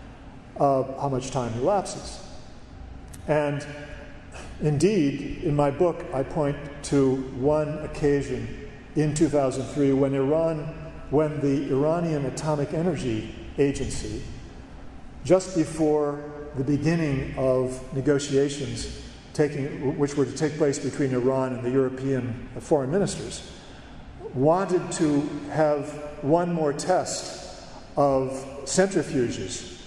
C: how much time elapses. And indeed, in my book, I point to one occasion in 2003 when the Iranian Atomic Energy Agency, just before the beginning of negotiations which were to take place between Iran and the European foreign ministers, wanted to have one more test of centrifuges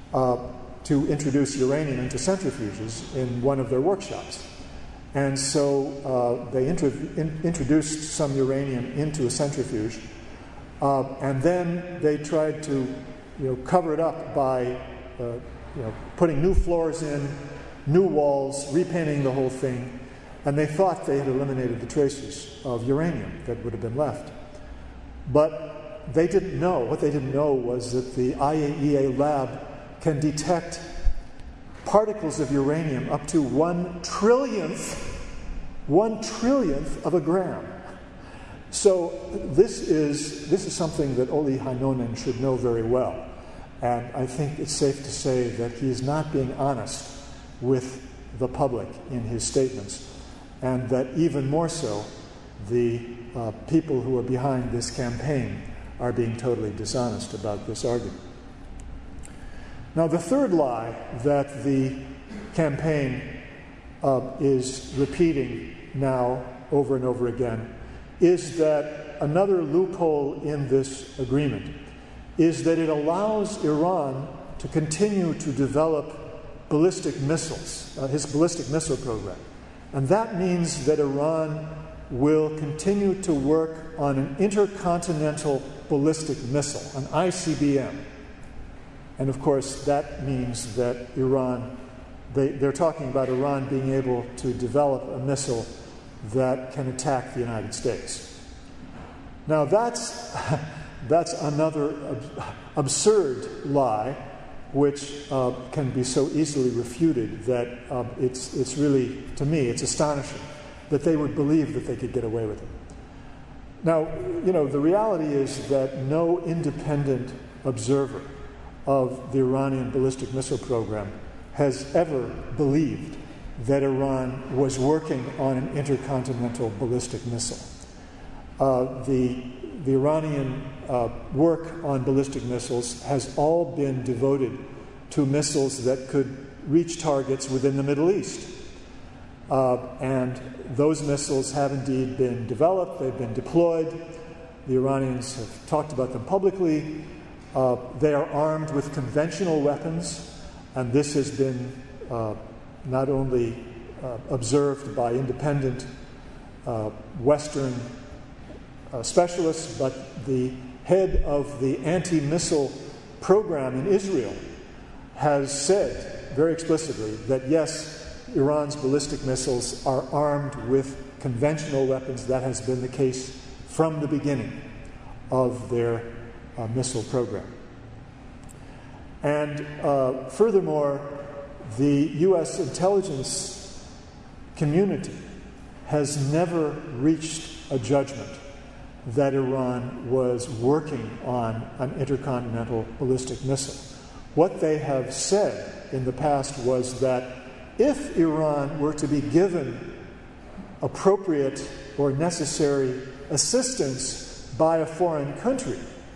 C: to introduce uranium into centrifuges in one of their workshops. And so they introduced some uranium into a centrifuge, and then they tried to cover it up by putting new floors in, new walls, repainting the whole thing, and they thought they had eliminated the traces of uranium that would have been left. But they didn't know. What they didn't know was that the IAEA lab can detect particles of uranium up to 1/trillionth of a gram. So this is something that Olli Heinonen should know very well. And I think it's safe to say that he is not being honest with the public in his statements, and that even more so, the people who are behind this campaign are being totally dishonest about this argument. Now, the third lie that the campaign is repeating now over and over again is that another loophole in this agreement is that it allows Iran to continue to develop ballistic missiles, his ballistic missile program. And that means that Iran will continue to work on an intercontinental ballistic missile, an ICBM. And of course, that means that Iran they're talking about Iran being able to develop a missile that can attack the United States. Now that's another absurd lie, which can be so easily refuted that it's really, to me, it's astonishing that they would believe that they could get away with it. Now, the reality is that no independent observer of the Iranian ballistic missile program has ever believed that Iran was working on an intercontinental ballistic missile. The Iranian work on ballistic missiles has all been devoted to missiles that could reach targets within the Middle East. And those missiles have indeed been developed, they've been deployed. The Iranians have talked about them publicly. They are armed with conventional weapons, and this has been not only observed by independent Western specialists, but the head of the anti-missile program in Israel has said very explicitly that yes, Iran's ballistic missiles are armed with conventional weapons. That has been the case from the beginning of their missile program. And furthermore, the U.S. intelligence community has never reached a judgment that Iran was working on an intercontinental ballistic missile. What they have said in the past was that if Iran were to be given appropriate or necessary assistance by a foreign country,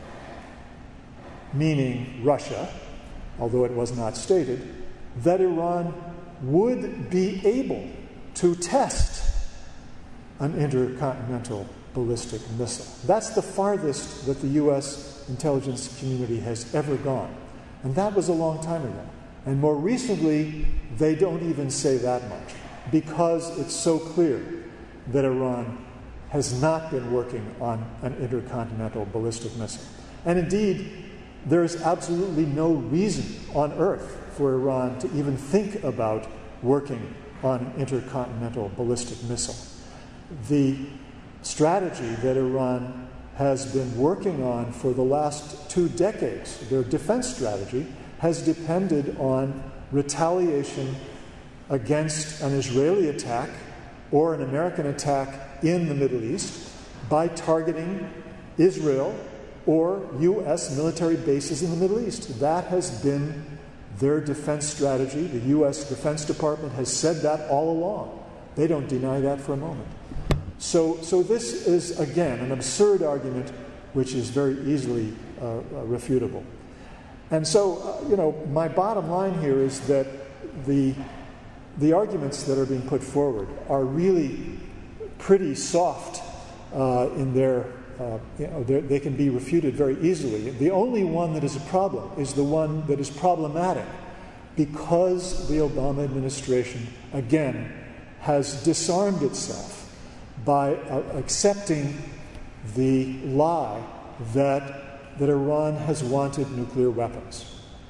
C: meaning Russia, although it was not stated, that Iran would be able to test an intercontinental ballistic missile. That's the farthest that the U.S. intelligence community has ever gone. And that was a long time ago. And more recently, they don't even say that much, because it's so clear that Iran has not been working on an intercontinental ballistic missile. And indeed, there is absolutely no reason on earth for Iran to even think about working on an intercontinental ballistic missile. The strategy that Iran has been working on for the last 2 decades, their defense strategy, has depended on retaliation against an Israeli attack or an American attack in the Middle East by targeting Israel or U.S. military bases in the Middle East. That has been their defense strategy. The U.S. Defense Department has said that all along. They don't deny that for a moment. So this is, again, an absurd argument which is very easily refutable. And so, my bottom line here is that the arguments that are being put forward are really pretty soft in their, they can be refuted very easily. The only one that is a problem is the one that is problematic because the Obama administration, again, has disarmed itself by accepting the lie that Iran has wanted nuclear weapons.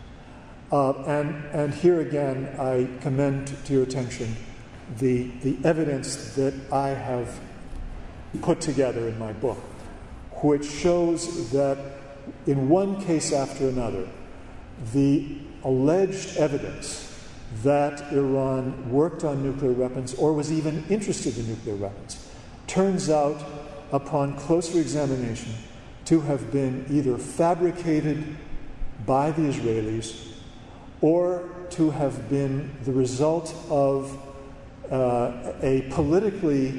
C: And here again, I commend to your attention the evidence that I have put together in my book, which shows that in one case after another, the alleged evidence that Iran worked on nuclear weapons or was even interested in nuclear weapons turns out, upon closer examination, to have been either fabricated by the Israelis or to have been the result of a politically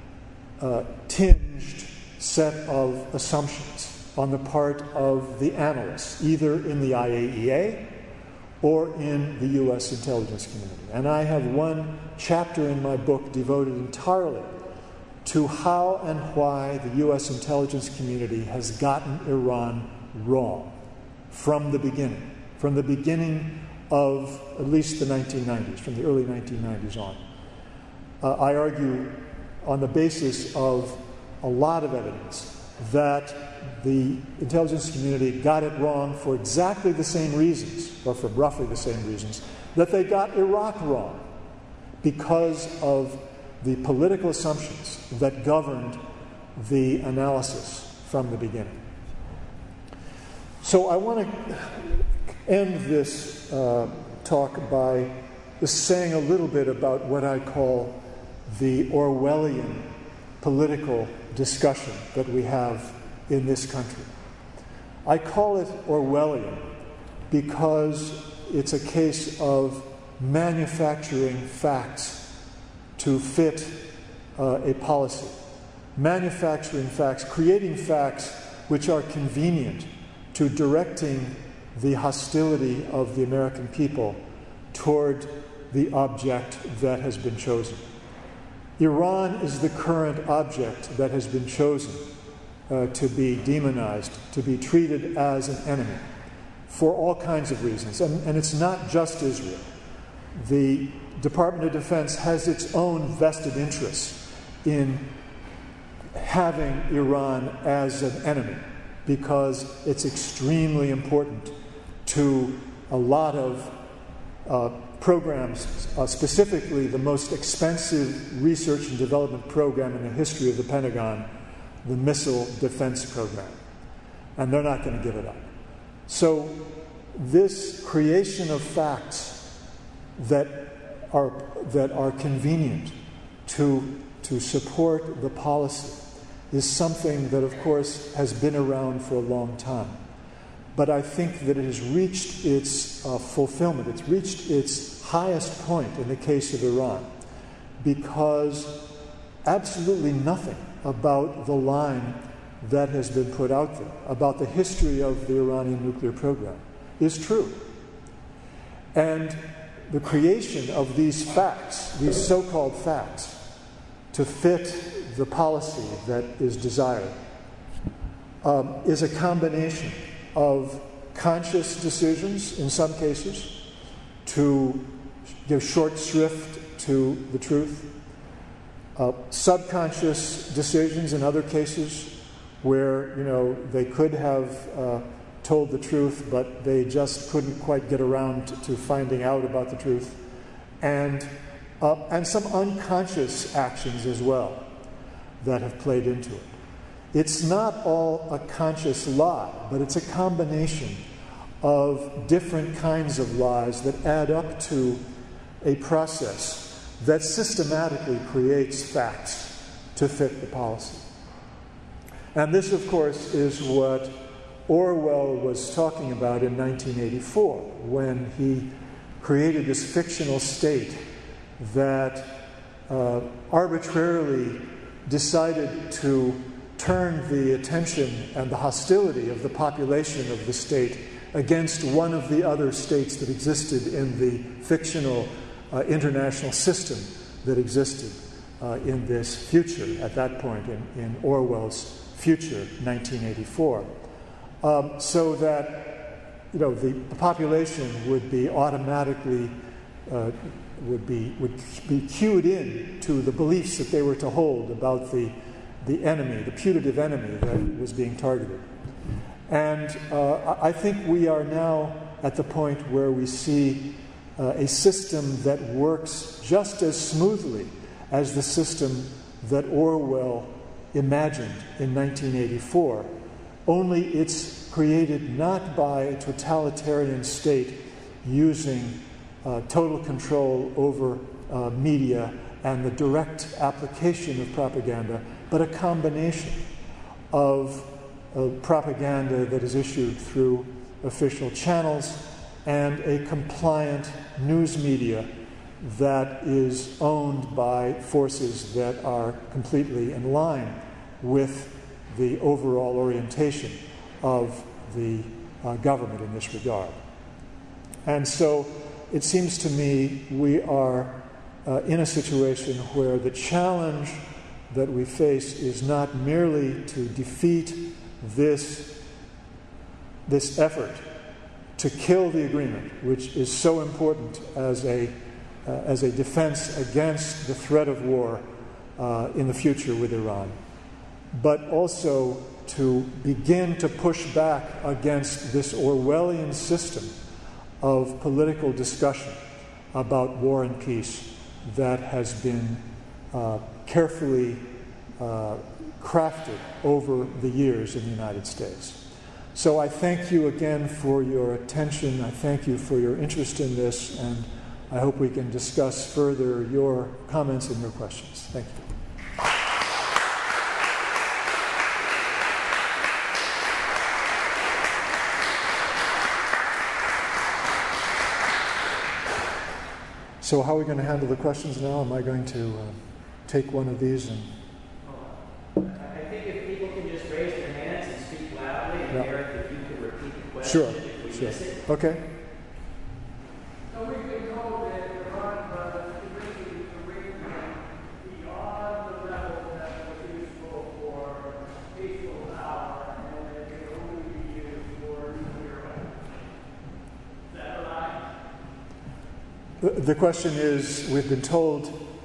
C: tinged set of assumptions on the part of the analysts, either in the IAEA or in the U.S. intelligence community. And I have one chapter in my book devoted entirely to how and why the U.S. intelligence community has gotten Iran wrong from the beginning of at least the 1990s, from the early 1990s on. I argue on the basis of a lot of evidence that the intelligence community got it wrong for exactly the same reasons, or for roughly the same reasons, that they got Iraq wrong because of the political assumptions that governed the analysis from the beginning. So I want to end this talk by just saying a little bit about what I call the Orwellian political discussion that we have in this country. I call it Orwellian because it's a case of manufacturing facts to fit a policy. Manufacturing facts, creating facts which are convenient to directing the hostility of the American people toward the object that has been chosen. Iran is the current object that has been chosen to be demonized, to be treated as an enemy, for all kinds of reasons. And it's not just Israel. The Department of Defense has its own vested interests in having Iran as an enemy because it's extremely important to a lot of programs, specifically the most expensive research and development program in the history of the Pentagon, the Missile Defense Program. And they're not going to give it up. So this creation of facts that are convenient to support the policy is something that, of course, has been around for a long time. But I think that it has reached its fulfillment. It's reached its highest point in the case of Iran because absolutely nothing about the line that has been put out there, about the history of the Iranian nuclear program, is true. And the creation of these facts, these so-called facts, to fit the policy that is desired, is a combination of conscious decisions, in some cases, to give short shrift to the truth, subconscious decisions in other cases where, they could have told the truth, but they just couldn't quite get around to finding out about the truth, and some unconscious actions as well that have played into it. It's not all a conscious lie, but it's a combination of different kinds of lies that add up to a process that systematically creates facts to fit the policy. And this, of course, is what Orwell was talking about in 1984 when he created this fictional state that arbitrarily decided to turn the attention and the hostility of the population of the state against one of the other states that existed in the fictional international system that existed in this future, at that point in Orwell's future, 1984. So that the population would be automatically would be cued in to the beliefs that they were to hold about the enemy, the putative enemy that was being targeted. And I think we are now at the point where we see a system that works just as smoothly as the system that Orwell imagined in 1984, only it's created not by a totalitarian state using total control over media and the direct application of propaganda, but a combination of propaganda that is issued through official channels and a compliant news media that is owned by forces that are completely in line with the overall orientation of the government in this regard. And so it seems to me we are in a situation where the challenge that we face is not merely to defeat this effort to kill the agreement, which is so important as a defense against the threat of war in the future with Iran, but also to begin to push back against this Orwellian system of political discussion about war and peace that has been carefully crafted over the years in the United States. So I thank you again for your attention. I thank you for your interest in this, and I hope we can discuss further your comments and your questions. Thank you. So how are we going to handle the questions now? Am I going to take one of these? And
A: I think if people can just raise their hands and speak loudly, and Eric, if you could repeat the question
C: sure,
A: if we
C: sure.
A: miss it.
C: Okay.
B: So we've been told that Iran was reaching uranium beyond the level that was useful for peaceful power, and that it can only be used for nuclear weapons. Is that right?
C: The question is, we've been told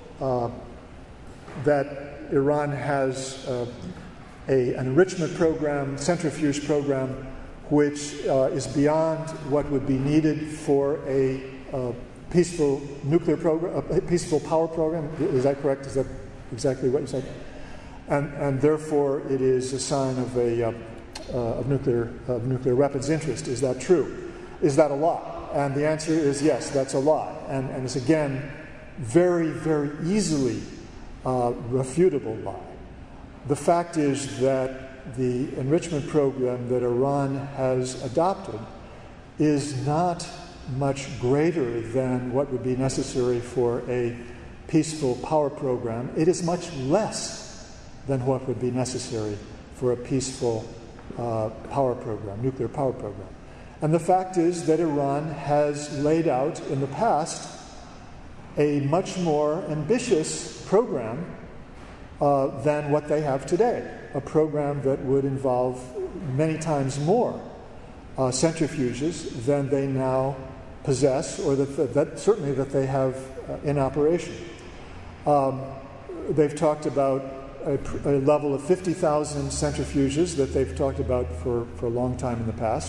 C: that Iran has an enrichment program, centrifuge program, which is beyond what would be needed for a peaceful nuclear program, a peaceful power program. Is that correct? Is that exactly what you said? And therefore, it is a sign of nuclear weapons interest. Is that true? Is that a lie? And the answer is yes, that's a lie. And it's, again, very, very easily refutable lie. The fact is that the enrichment program that Iran has adopted is not much greater than what would be necessary for a peaceful power program. It is much less than what would be necessary for a peaceful power program, nuclear power program. And the fact is that Iran has laid out in the past a much more ambitious program than what they have today, a program that would involve many times more centrifuges than they now possess, or that certainly that they have in operation. They've talked about a level of 50,000 centrifuges that they've talked about for a long time in the past.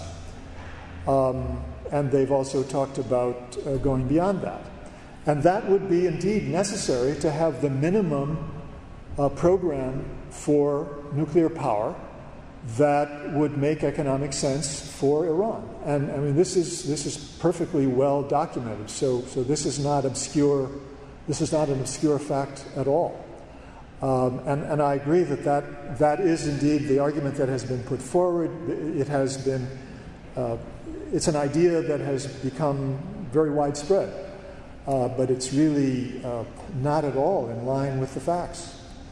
C: And they've also talked about going beyond that. And that would be indeed necessary to have the minimum program for nuclear power that would make economic sense for Iran. And I mean, this is perfectly well documented. So this is not obscure. This is not an obscure fact at all. And I agree that is indeed the argument that has been put forward. It has been. It's an idea that has become very widespread, but it's really not at all in line with the facts.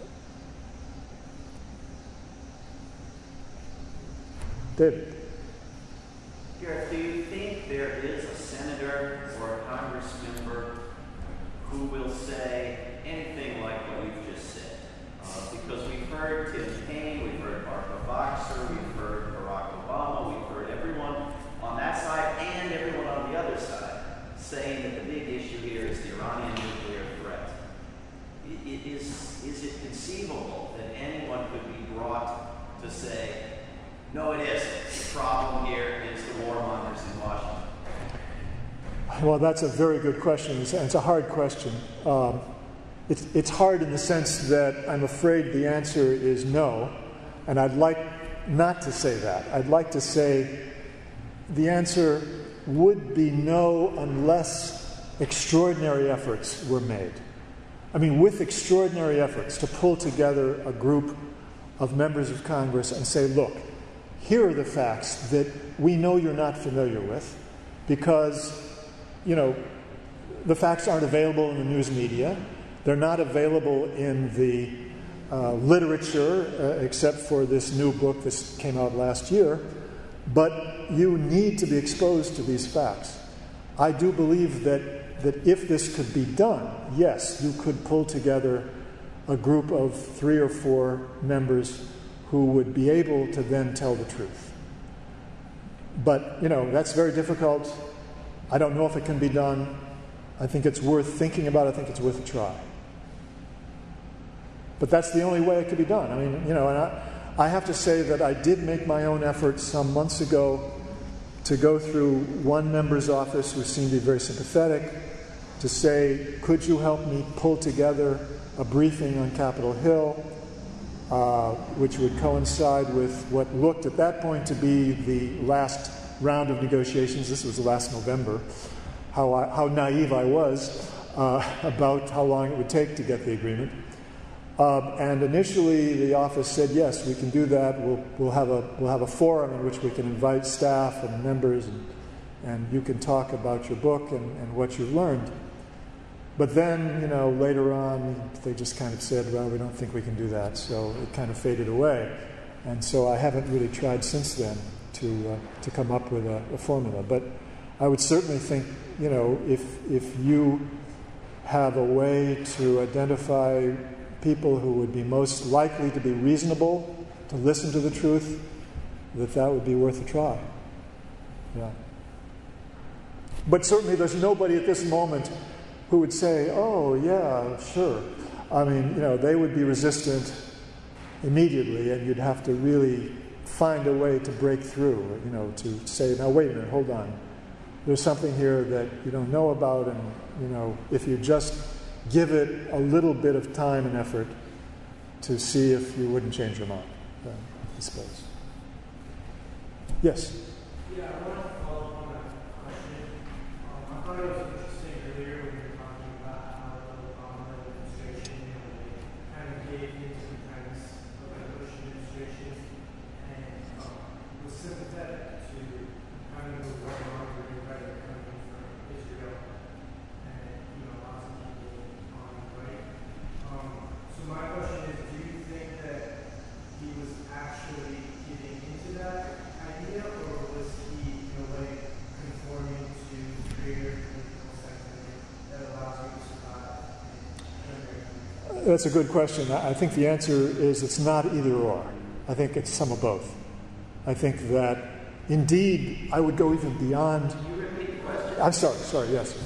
C: David.
A: Gareth, do you think there is a senator or a Congress member who will say anything like what we've just said? Because we've heard Tim Kaine, we've heard Barbara Boxer, we've heard Barack Obama, we've heard everyone on that side and everyone on the other side saying that the big issue here is the Iranian nuclear threat. Is it conceivable that anyone could be brought to say, no, it isn't. The problem here is the warmongers in Washington?
C: Well, that's a very good question. It's a hard question. It's hard in the sense that I'm afraid the answer is no, and I'd like not to say that. I'd like to say the answer would be no unless extraordinary efforts were made. I mean, with extraordinary efforts to pull together a group of members of Congress and say, look, here are the facts that we know you're not familiar with because, you know, the facts aren't available in the news media. They're not available in the literature, except for this new book that came out last year. But you need to be exposed to these facts. I do believe that if this could be done, yes, you could pull together a group of 3 or 4 members who would be able to then tell the truth. But, you know, that's very difficult. I don't know if it can be done. I think it's worth thinking about. I think it's worth a try. But that's the only way it could be done. I mean, you know, and I have to say that I did make my own effort some months ago to go through one member's office who seemed to be very sympathetic to say, could you help me pull together a briefing on Capitol Hill, which would coincide with what looked at that point to be the last round of negotiations. This was last November. How naive I was about how long it would take to get the agreement. And initially, the office said, yes, we can do that. We'll have a forum in which we can invite staff and members, and you can talk about your book and what you've learned. But then, later on, they just kind of said, well, we don't think we can do that. So it kind of faded away. And so I haven't really tried since then to come up with a formula. But I would certainly think, if you have a way to identify people who would be most likely to be reasonable, to listen to the truth, that would be worth a try. Yeah. But certainly there's nobody at this moment who would say, oh, yeah, sure. I mean, they would be resistant immediately, and you'd have to really find a way to break through, to say, now, wait a minute, hold on. There's something here that you don't know about, and, if you just give it a little bit of time and effort to see if you wouldn't change your mind, I suppose. Yes?
B: Yeah, I want to follow up on that question. I thought it was interesting earlier when you were talking about how the Obama administration kind of gave into some kinds of the Bush administration and was sympathetic to kind of the war on the rhetoric coming from Israel and lots of people on the right. So my question is, do you think that he was actually giving into that idea, or was he, in a way, conforming to greater political sentiment that allows you to survive?
C: That's a good question. I think the answer is it's not either or. I think it's some of both. I think that, indeed, I would go even beyond.
B: Can you repeat the question?
C: I'm sorry, yes.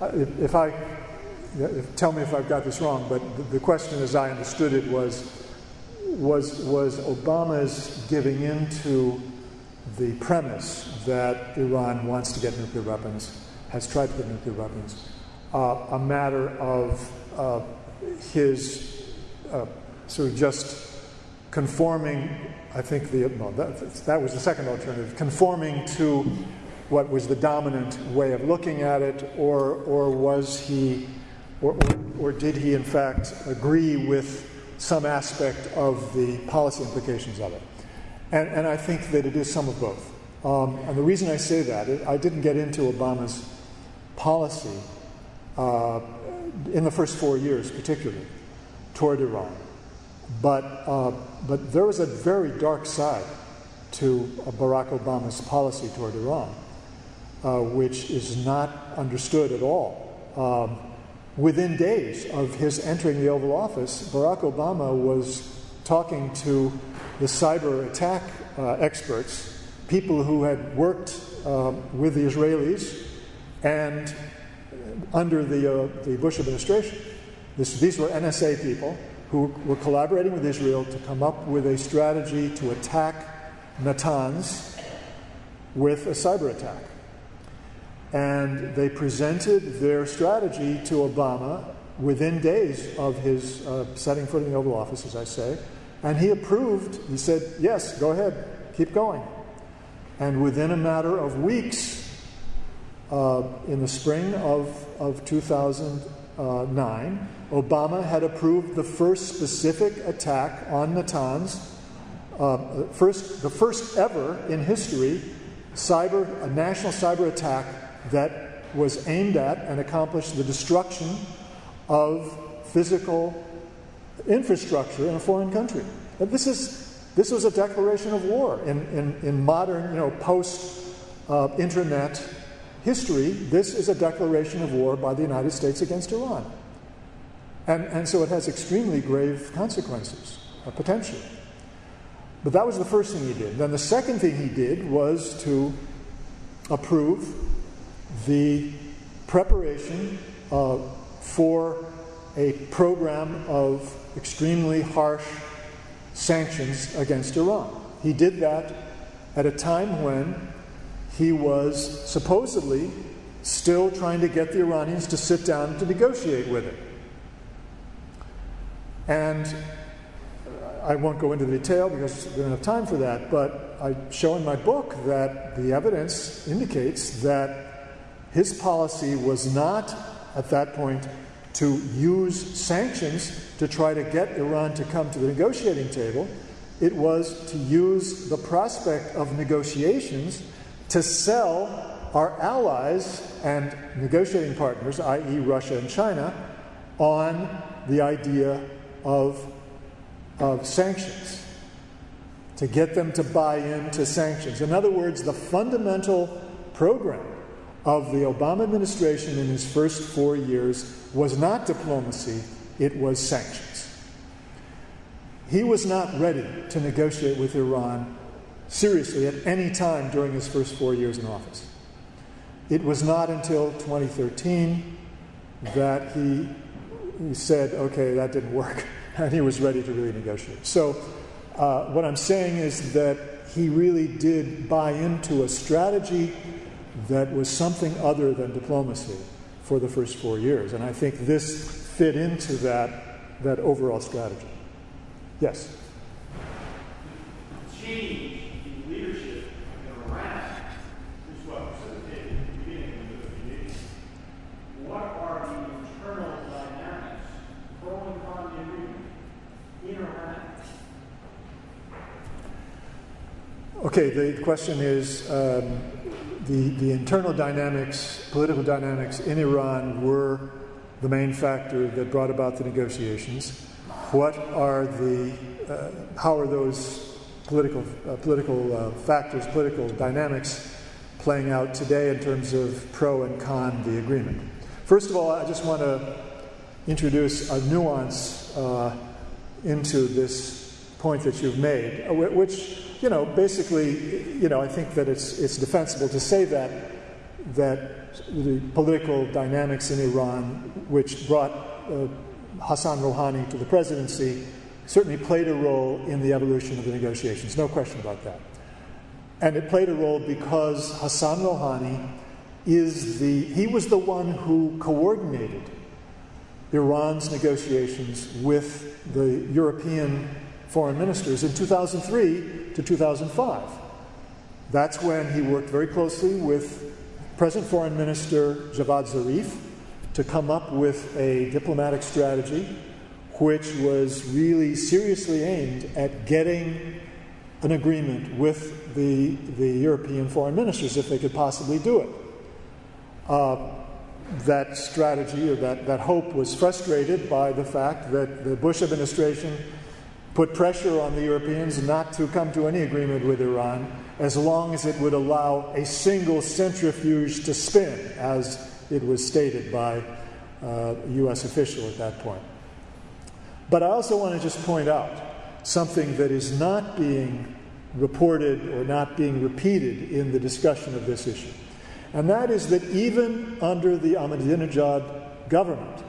C: Tell me if I've got this wrong, but the question as I understood it was Obama's giving in to the premise that Iran wants to get nuclear weapons, has tried to get nuclear weapons, a matter of his sort of just conforming, I think that was the second alternative, conforming to what was the dominant way of looking at it, or was he, or did he in fact agree with some aspect of the policy implications of it? And I think that it is some of both. And the reason I say that, I didn't get into Obama's policy in the first 4 years, particularly, toward Iran. But there was a very dark side to Barack Obama's policy toward Iran, which is not understood at all. Within days of his entering the Oval Office, Barack Obama was talking to the cyber attack experts, people who had worked with the Israelis and under the Bush administration. These were NSA people who were collaborating with Israel to come up with a strategy to attack Natanz with a cyber attack. And they presented their strategy to Obama within days of his setting foot in the Oval Office, as I say, and he approved. He said, yes, go ahead, keep going. And within a matter of weeks, in the spring of 2009, Obama had approved the first specific attack on Natanz, the first ever in history a national cyber attack that was aimed at and accomplished the destruction of physical infrastructure in a foreign country. And this was a declaration of war in modern, post-internet history. This is a declaration of war by the United States against Iran. And so it has extremely grave consequences, potentially. But that was the first thing he did. Then the second thing he did was to approve the preparation for a program of extremely harsh sanctions against Iran. He did that at a time when he was supposedly still trying to get the Iranians to sit down to negotiate with it. And I won't go into the detail because we don't have time for that, but I show in my book that the evidence indicates that his policy was not, at that point, to use sanctions to try to get Iran to come to the negotiating table. It was to use the prospect of negotiations to sell our allies and negotiating partners, i.e. Russia and China, on the idea of sanctions, to get them to buy into sanctions. In other words, the fundamental program of the Obama administration in his first 4 years was not diplomacy, it was sanctions. He was not ready to negotiate with Iran seriously at any time during his first 4 years in office. It was not until 2013 that he said, okay, that didn't work, and he was ready to really negotiate. So what I'm saying is that he really did buy into a strategy that was something other than diplomacy for the first 4 years. And I think this fit into that overall strategy. Yes?
B: Change in leadership in Iran is what facilitated the beginning of the negotiations. What are the internal dynamics pro and con the agreement in Iran?
C: Okay, the question is the internal dynamics, political dynamics in Iran were the main factor that brought about the negotiations. What are how are those political factors, political dynamics playing out today in terms of pro and con the agreement? First of all, I just want to introduce a nuance into this point that you've made, which, basically, I think that it's defensible to say that the political dynamics in Iran, which brought Hassan Rouhani to the presidency, certainly played a role in the evolution of the negotiations, no question about that. And it played a role because Hassan Rouhani he was the one who coordinated Iran's negotiations with the European foreign ministers in 2003 to 2005. That's when he worked very closely with present Foreign Minister Javad Zarif to come up with a diplomatic strategy which was really seriously aimed at getting an agreement with the European foreign ministers if they could possibly do it. That strategy or that hope was frustrated by the fact that the Bush administration put pressure on the Europeans not to come to any agreement with Iran as long as it would allow a single centrifuge to spin, as it was stated by a U.S. official at that point. But I also want to just point out something that is not being reported or not being repeated in the discussion of this issue. And that is that even under the Ahmadinejad government,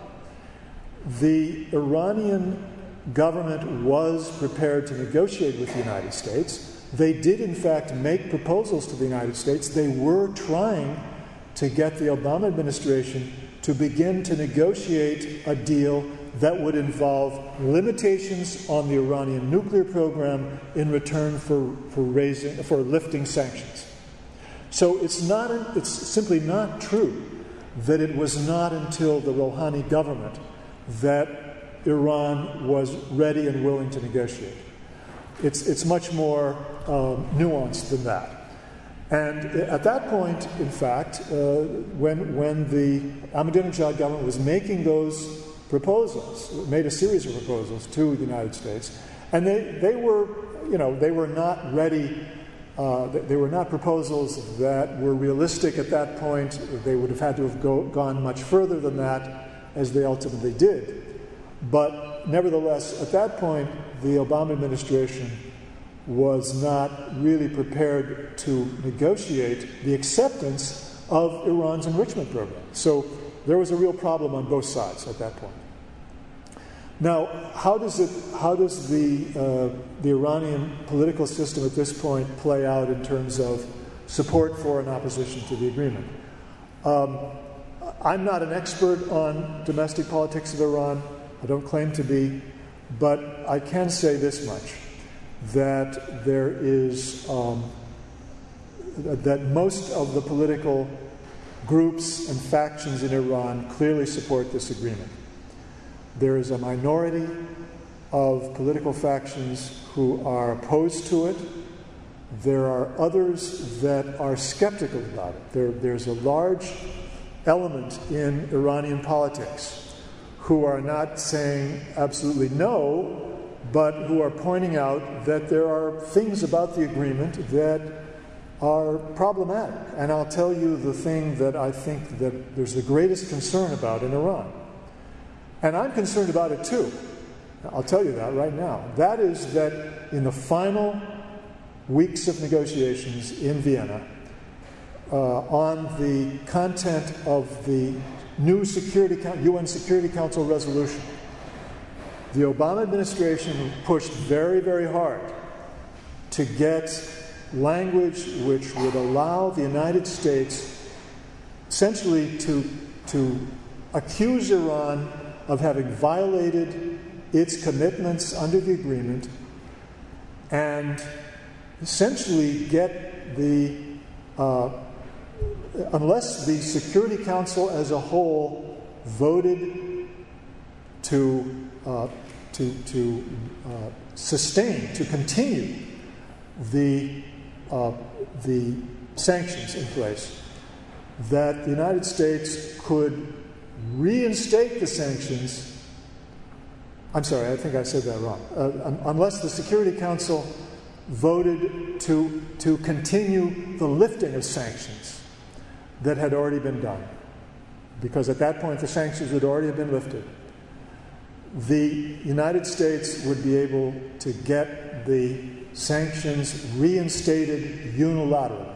C: the Iranian government was prepared to negotiate with the United States. They did, in fact, make proposals to the United States. They were trying to get the Obama administration to begin to negotiate a deal that would involve limitations on the Iranian nuclear program in return for lifting sanctions. So it's simply not true that it was not until the Rouhani government that Iran was ready and willing to negotiate. It's much more nuanced than that. And at that point, in fact, when the Ahmadinejad government was making those proposals, made a series of proposals to the United States, and they were not ready. They were not proposals that were realistic at that point. They would have had to have gone much further than that, as they ultimately did. But nevertheless, at that point, the Obama administration was not really prepared to negotiate the acceptance of Iran's enrichment program. So there was a real problem on both sides at that point. Now, how does the Iranian political system at this point play out in terms of support for and opposition to the agreement? I'm not an expert on domestic politics of Iran. I don't claim to be, but I can say this much, that there is, that most of the political groups and factions in Iran clearly support this agreement. There is a minority of political factions who are opposed to it. There are others that are skeptical about it. There's a large element in Iranian politics who are not saying absolutely no, but who are pointing out that there are things about the agreement that are problematic. And I'll tell you the thing that I think that there's the greatest concern about in Iran. And I'm concerned about it too. I'll tell you that right now. That is that in the final weeks of negotiations in Vienna, on the content of the new UN Security Council resolution, the Obama administration pushed very, very hard to get language which would allow the United States essentially to accuse Iran of having violated its commitments under the agreement and essentially get the, unless the Security Council as a whole voted to sustain, to continue the sanctions in place, that the United States could reinstate the sanctions. I'm sorry, I think I said that wrong. Unless the Security Council voted to continue the lifting of sanctions that had already been done, because at that point the sanctions would already have been lifted, the United States would be able to get the sanctions reinstated unilaterally,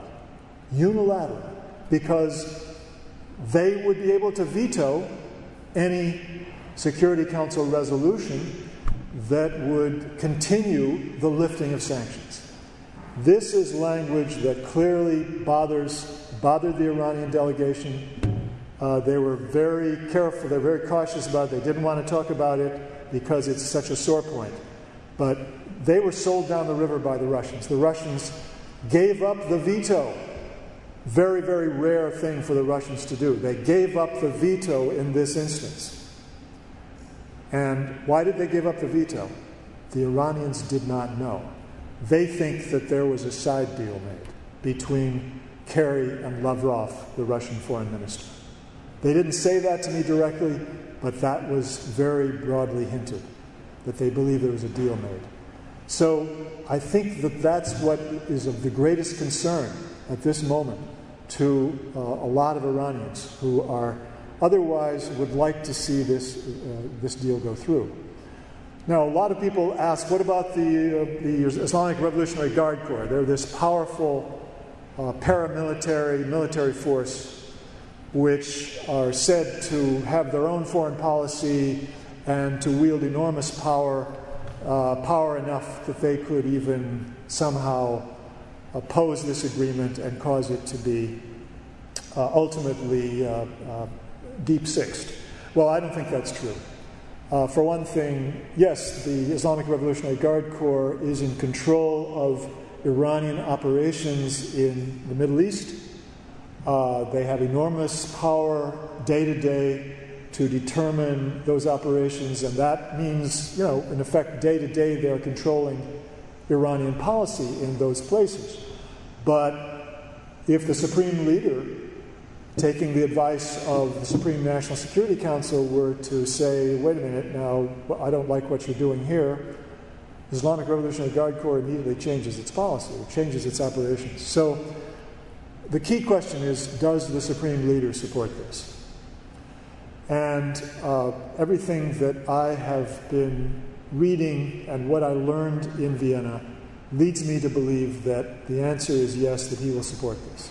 C: because they would be able to veto any Security Council resolution that would continue the lifting of sanctions. This is language that clearly bothered the Iranian delegation. They were very careful, they're very cautious about it. They didn't want to talk about it because it's such a sore point. But they were sold down the river by the Russians. The Russians gave up the veto. Very, very rare thing for the Russians to do. They gave up the veto in this instance. And why did they give up the veto? The Iranians did not know. They think that there was a side deal made between Kerry and Lavrov, the Russian foreign minister. They didn't say that to me directly, but that was very broadly hinted, that they believe there was a deal made. So I think that that's what is of the greatest concern at this moment to a lot of Iranians who are otherwise would like to see this deal go through. Now, a lot of people ask, what about the Islamic Revolutionary Guard Corps? They're this powerful paramilitary, military force which are said to have their own foreign policy and to wield enormous power, power enough that they could even somehow oppose this agreement and cause it to be ultimately deep-sixed. Well, I don't think that's true. For one thing, yes, the Islamic Revolutionary Guard Corps is in control of Iranian operations in the Middle East. They have enormous power day-to-day to determine those operations, and that means, in effect, day-to-day they're controlling Iranian policy in those places. But if the Supreme Leader, taking the advice of the Supreme National Security Council, were to say, wait a minute, now, I don't like what you're doing here, the Islamic Revolutionary Guard Corps immediately changes its policy, it changes its operations. So the key question is, does the Supreme Leader support this? And everything that I have been reading and what I learned in Vienna leads me to believe that the answer is yes, that he will support this.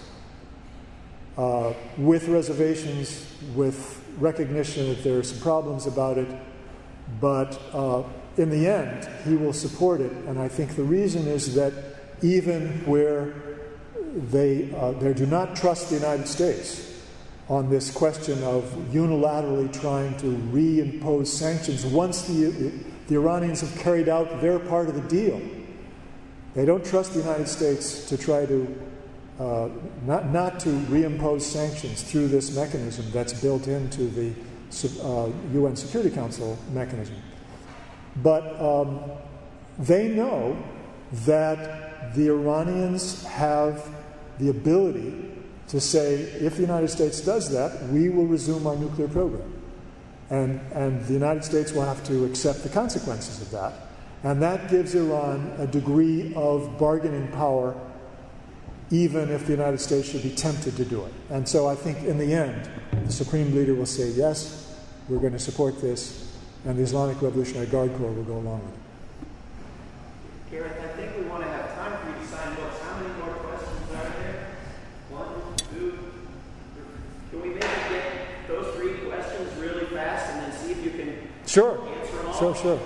C: With reservations, with recognition that there are some problems about it, but in the end, he will support it. And I think the reason is that even where they do not trust the United States, on this question of unilaterally trying to reimpose sanctions once the Iranians have carried out their part of the deal. They don't trust the United States to try to not to reimpose sanctions through this mechanism that's built into the UN Security Council mechanism. But they know that the Iranians have the ability to say, if the United States does that, we will resume our nuclear program. And the United States will have to accept the consequences of that. And that gives Iran a degree of bargaining power, even if the United States should be tempted to do it. And so I think in the end, the Supreme Leader will say, yes, we're going to support this, and the Islamic Revolutionary Guard Corps will go along with it.
A: Gareth, I think we want to have time for you to sign books. How many more questions are there? 1, 2. Can we maybe get those 3 questions really fast and then see if you can answer them all?
C: Sure.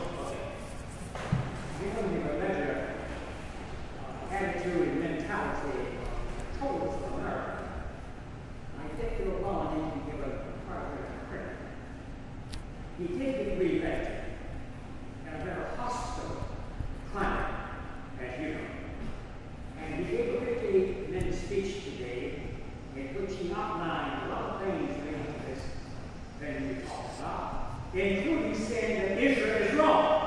B: Attitude and mentality towards America. I think that Obama needs to give a part of credit. He did get reelected in a very hostile climate, as you know. And he gave a 58-minute speech today in which he outlined a lot of things related to this thing we talked about, including saying that Israel is wrong.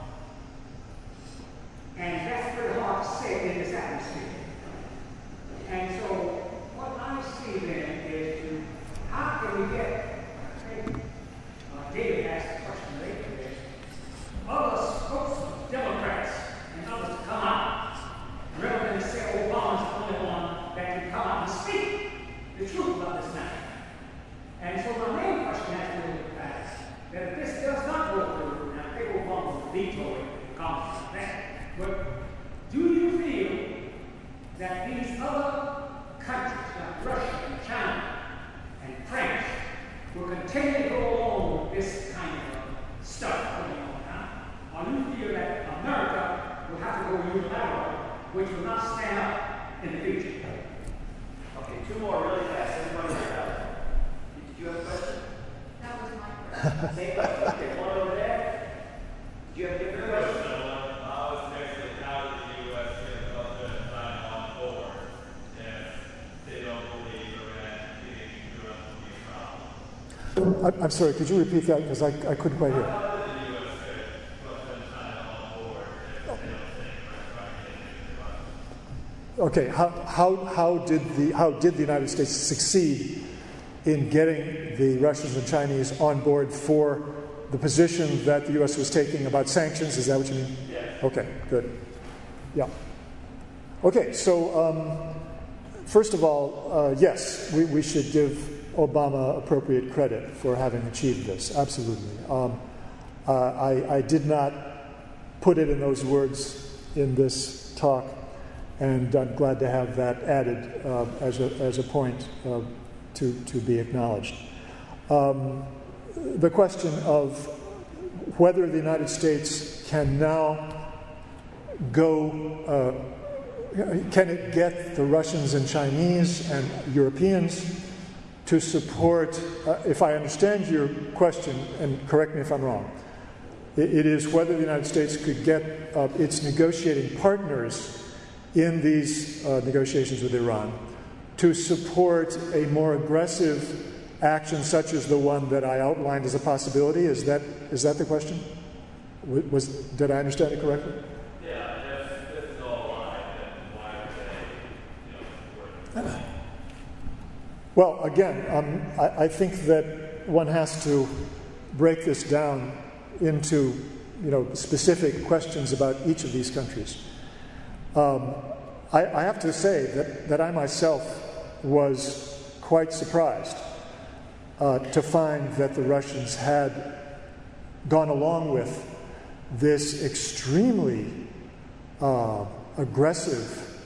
B: And that's very hard to say in this atmosphere. And so what I see then is how can we get, I think David asked the question later today, other spokesmen, Democrats, and others to come out, rather than say Obama's the only one that can come out and speak the truth about this matter. And so my main question has to do with the fact that if this does not go through, and I think Obama will veto it, Congress on that. But do you feel that these other countries, like Russia and China and France, will continue to go along with this kind of stuff going on now? Or do you feel that America will have to go unilateral, which will not stand up in the future? Okay, 2 more really fast. Everybody get out. Did you have a question?
D: That was my question.
B: Same question. Okay, one over there. Do you have a different question?
C: I'm sorry, could you repeat that? Because I couldn't quite hear. Okay, how did the United States succeed in getting the Russians and Chinese on board for the position that the U.S. was taking about sanctions? Is that what you mean?
B: Yes.
C: Okay, good. Yeah. Okay, so first of all, yes, we should give Obama appropriate credit for having achieved this. Absolutely. I did not put it in those words in this talk, and I'm glad to have that added as a point to be acknowledged. The question of whether the United States can now go, can it get the Russians and Chinese and Europeans to support, if I understand your question, and correct me if I'm wrong, it is whether the United States could get its negotiating partners in these negotiations with Iran to support a more aggressive action such as the one that I outlined as a possibility. Is that the question? Did I understand it correctly?
B: Yeah, that's all right. Why would they,
C: Well, again, I think that one has to break this down into, specific questions about each of these countries. I have to say that I myself was quite surprised to find that the Russians had gone along with this extremely aggressive,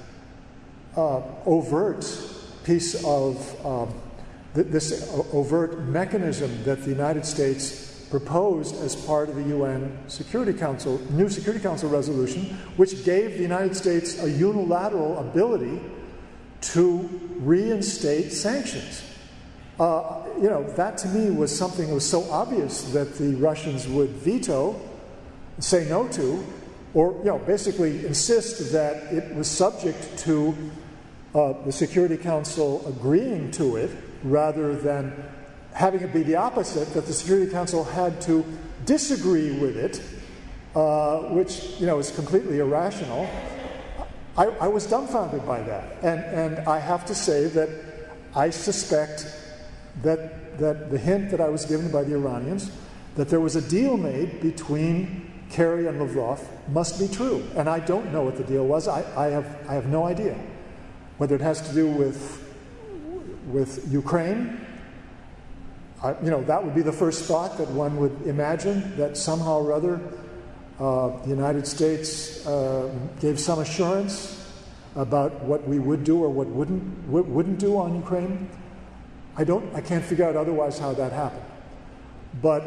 C: overt piece of this overt mechanism that the United States proposed as part of the UN Security Council, new Security Council resolution, which gave the United States a unilateral ability to reinstate sanctions. That to me was something that was so obvious that the Russians would veto, say no to, or basically insist that it was subject to the Security Council agreeing to it, rather than having it be the opposite, that the Security Council had to disagree with it, which is completely irrational. I was dumbfounded by that, and I have to say that I suspect that the hint that I was given by the Iranians, that there was a deal made between Kerry and Lavrov, must be true. And I don't know what the deal was. I have no idea. Whether it has to do with Ukraine, that would be the first thought that one would imagine, that somehow or other the United States gave some assurance about what we would do or what wouldn't do on Ukraine. I can't figure out otherwise how that happened. But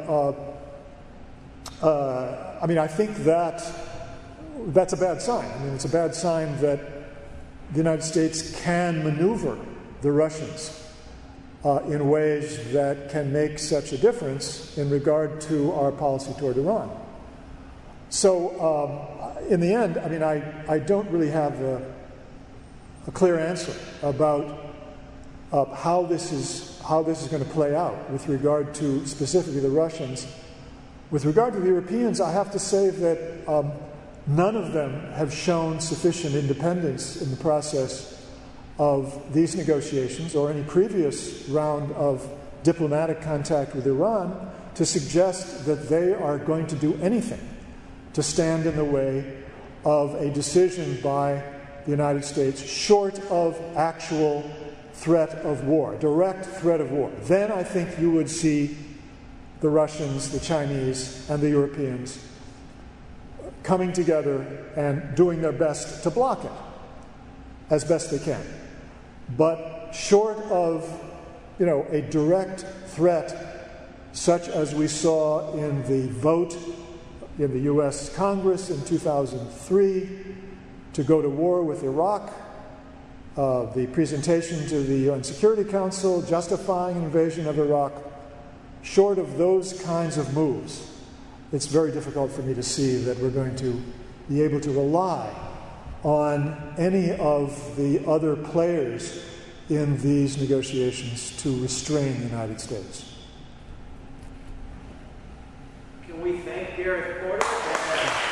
C: I think that's a bad sign. It's a bad sign that the United States can maneuver the Russians in ways that can make such a difference in regard to our policy toward Iran. So, in the end, I don't really have a clear answer about how this is going to play out with regard to specifically the Russians. With regard to the Europeans, I have to say that none of them have shown sufficient independence in the process of these negotiations or any previous round of diplomatic contact with Iran to suggest that they are going to do anything to stand in the way of a decision by the United States short of actual threat of war, direct threat of war. Then I think you would see the Russians, the Chinese, and the Europeans coming together and doing their best to block it as best they can. But short of, a direct threat such as we saw in the vote in the U.S. Congress in 2003 to go to war with Iraq, the presentation to the UN Security Council justifying invasion of Iraq, short of those kinds of moves, it's very difficult for me to see that we're going to be able to rely on any of the other players in these negotiations to restrain the United States.
B: Can we thank Gareth Porter?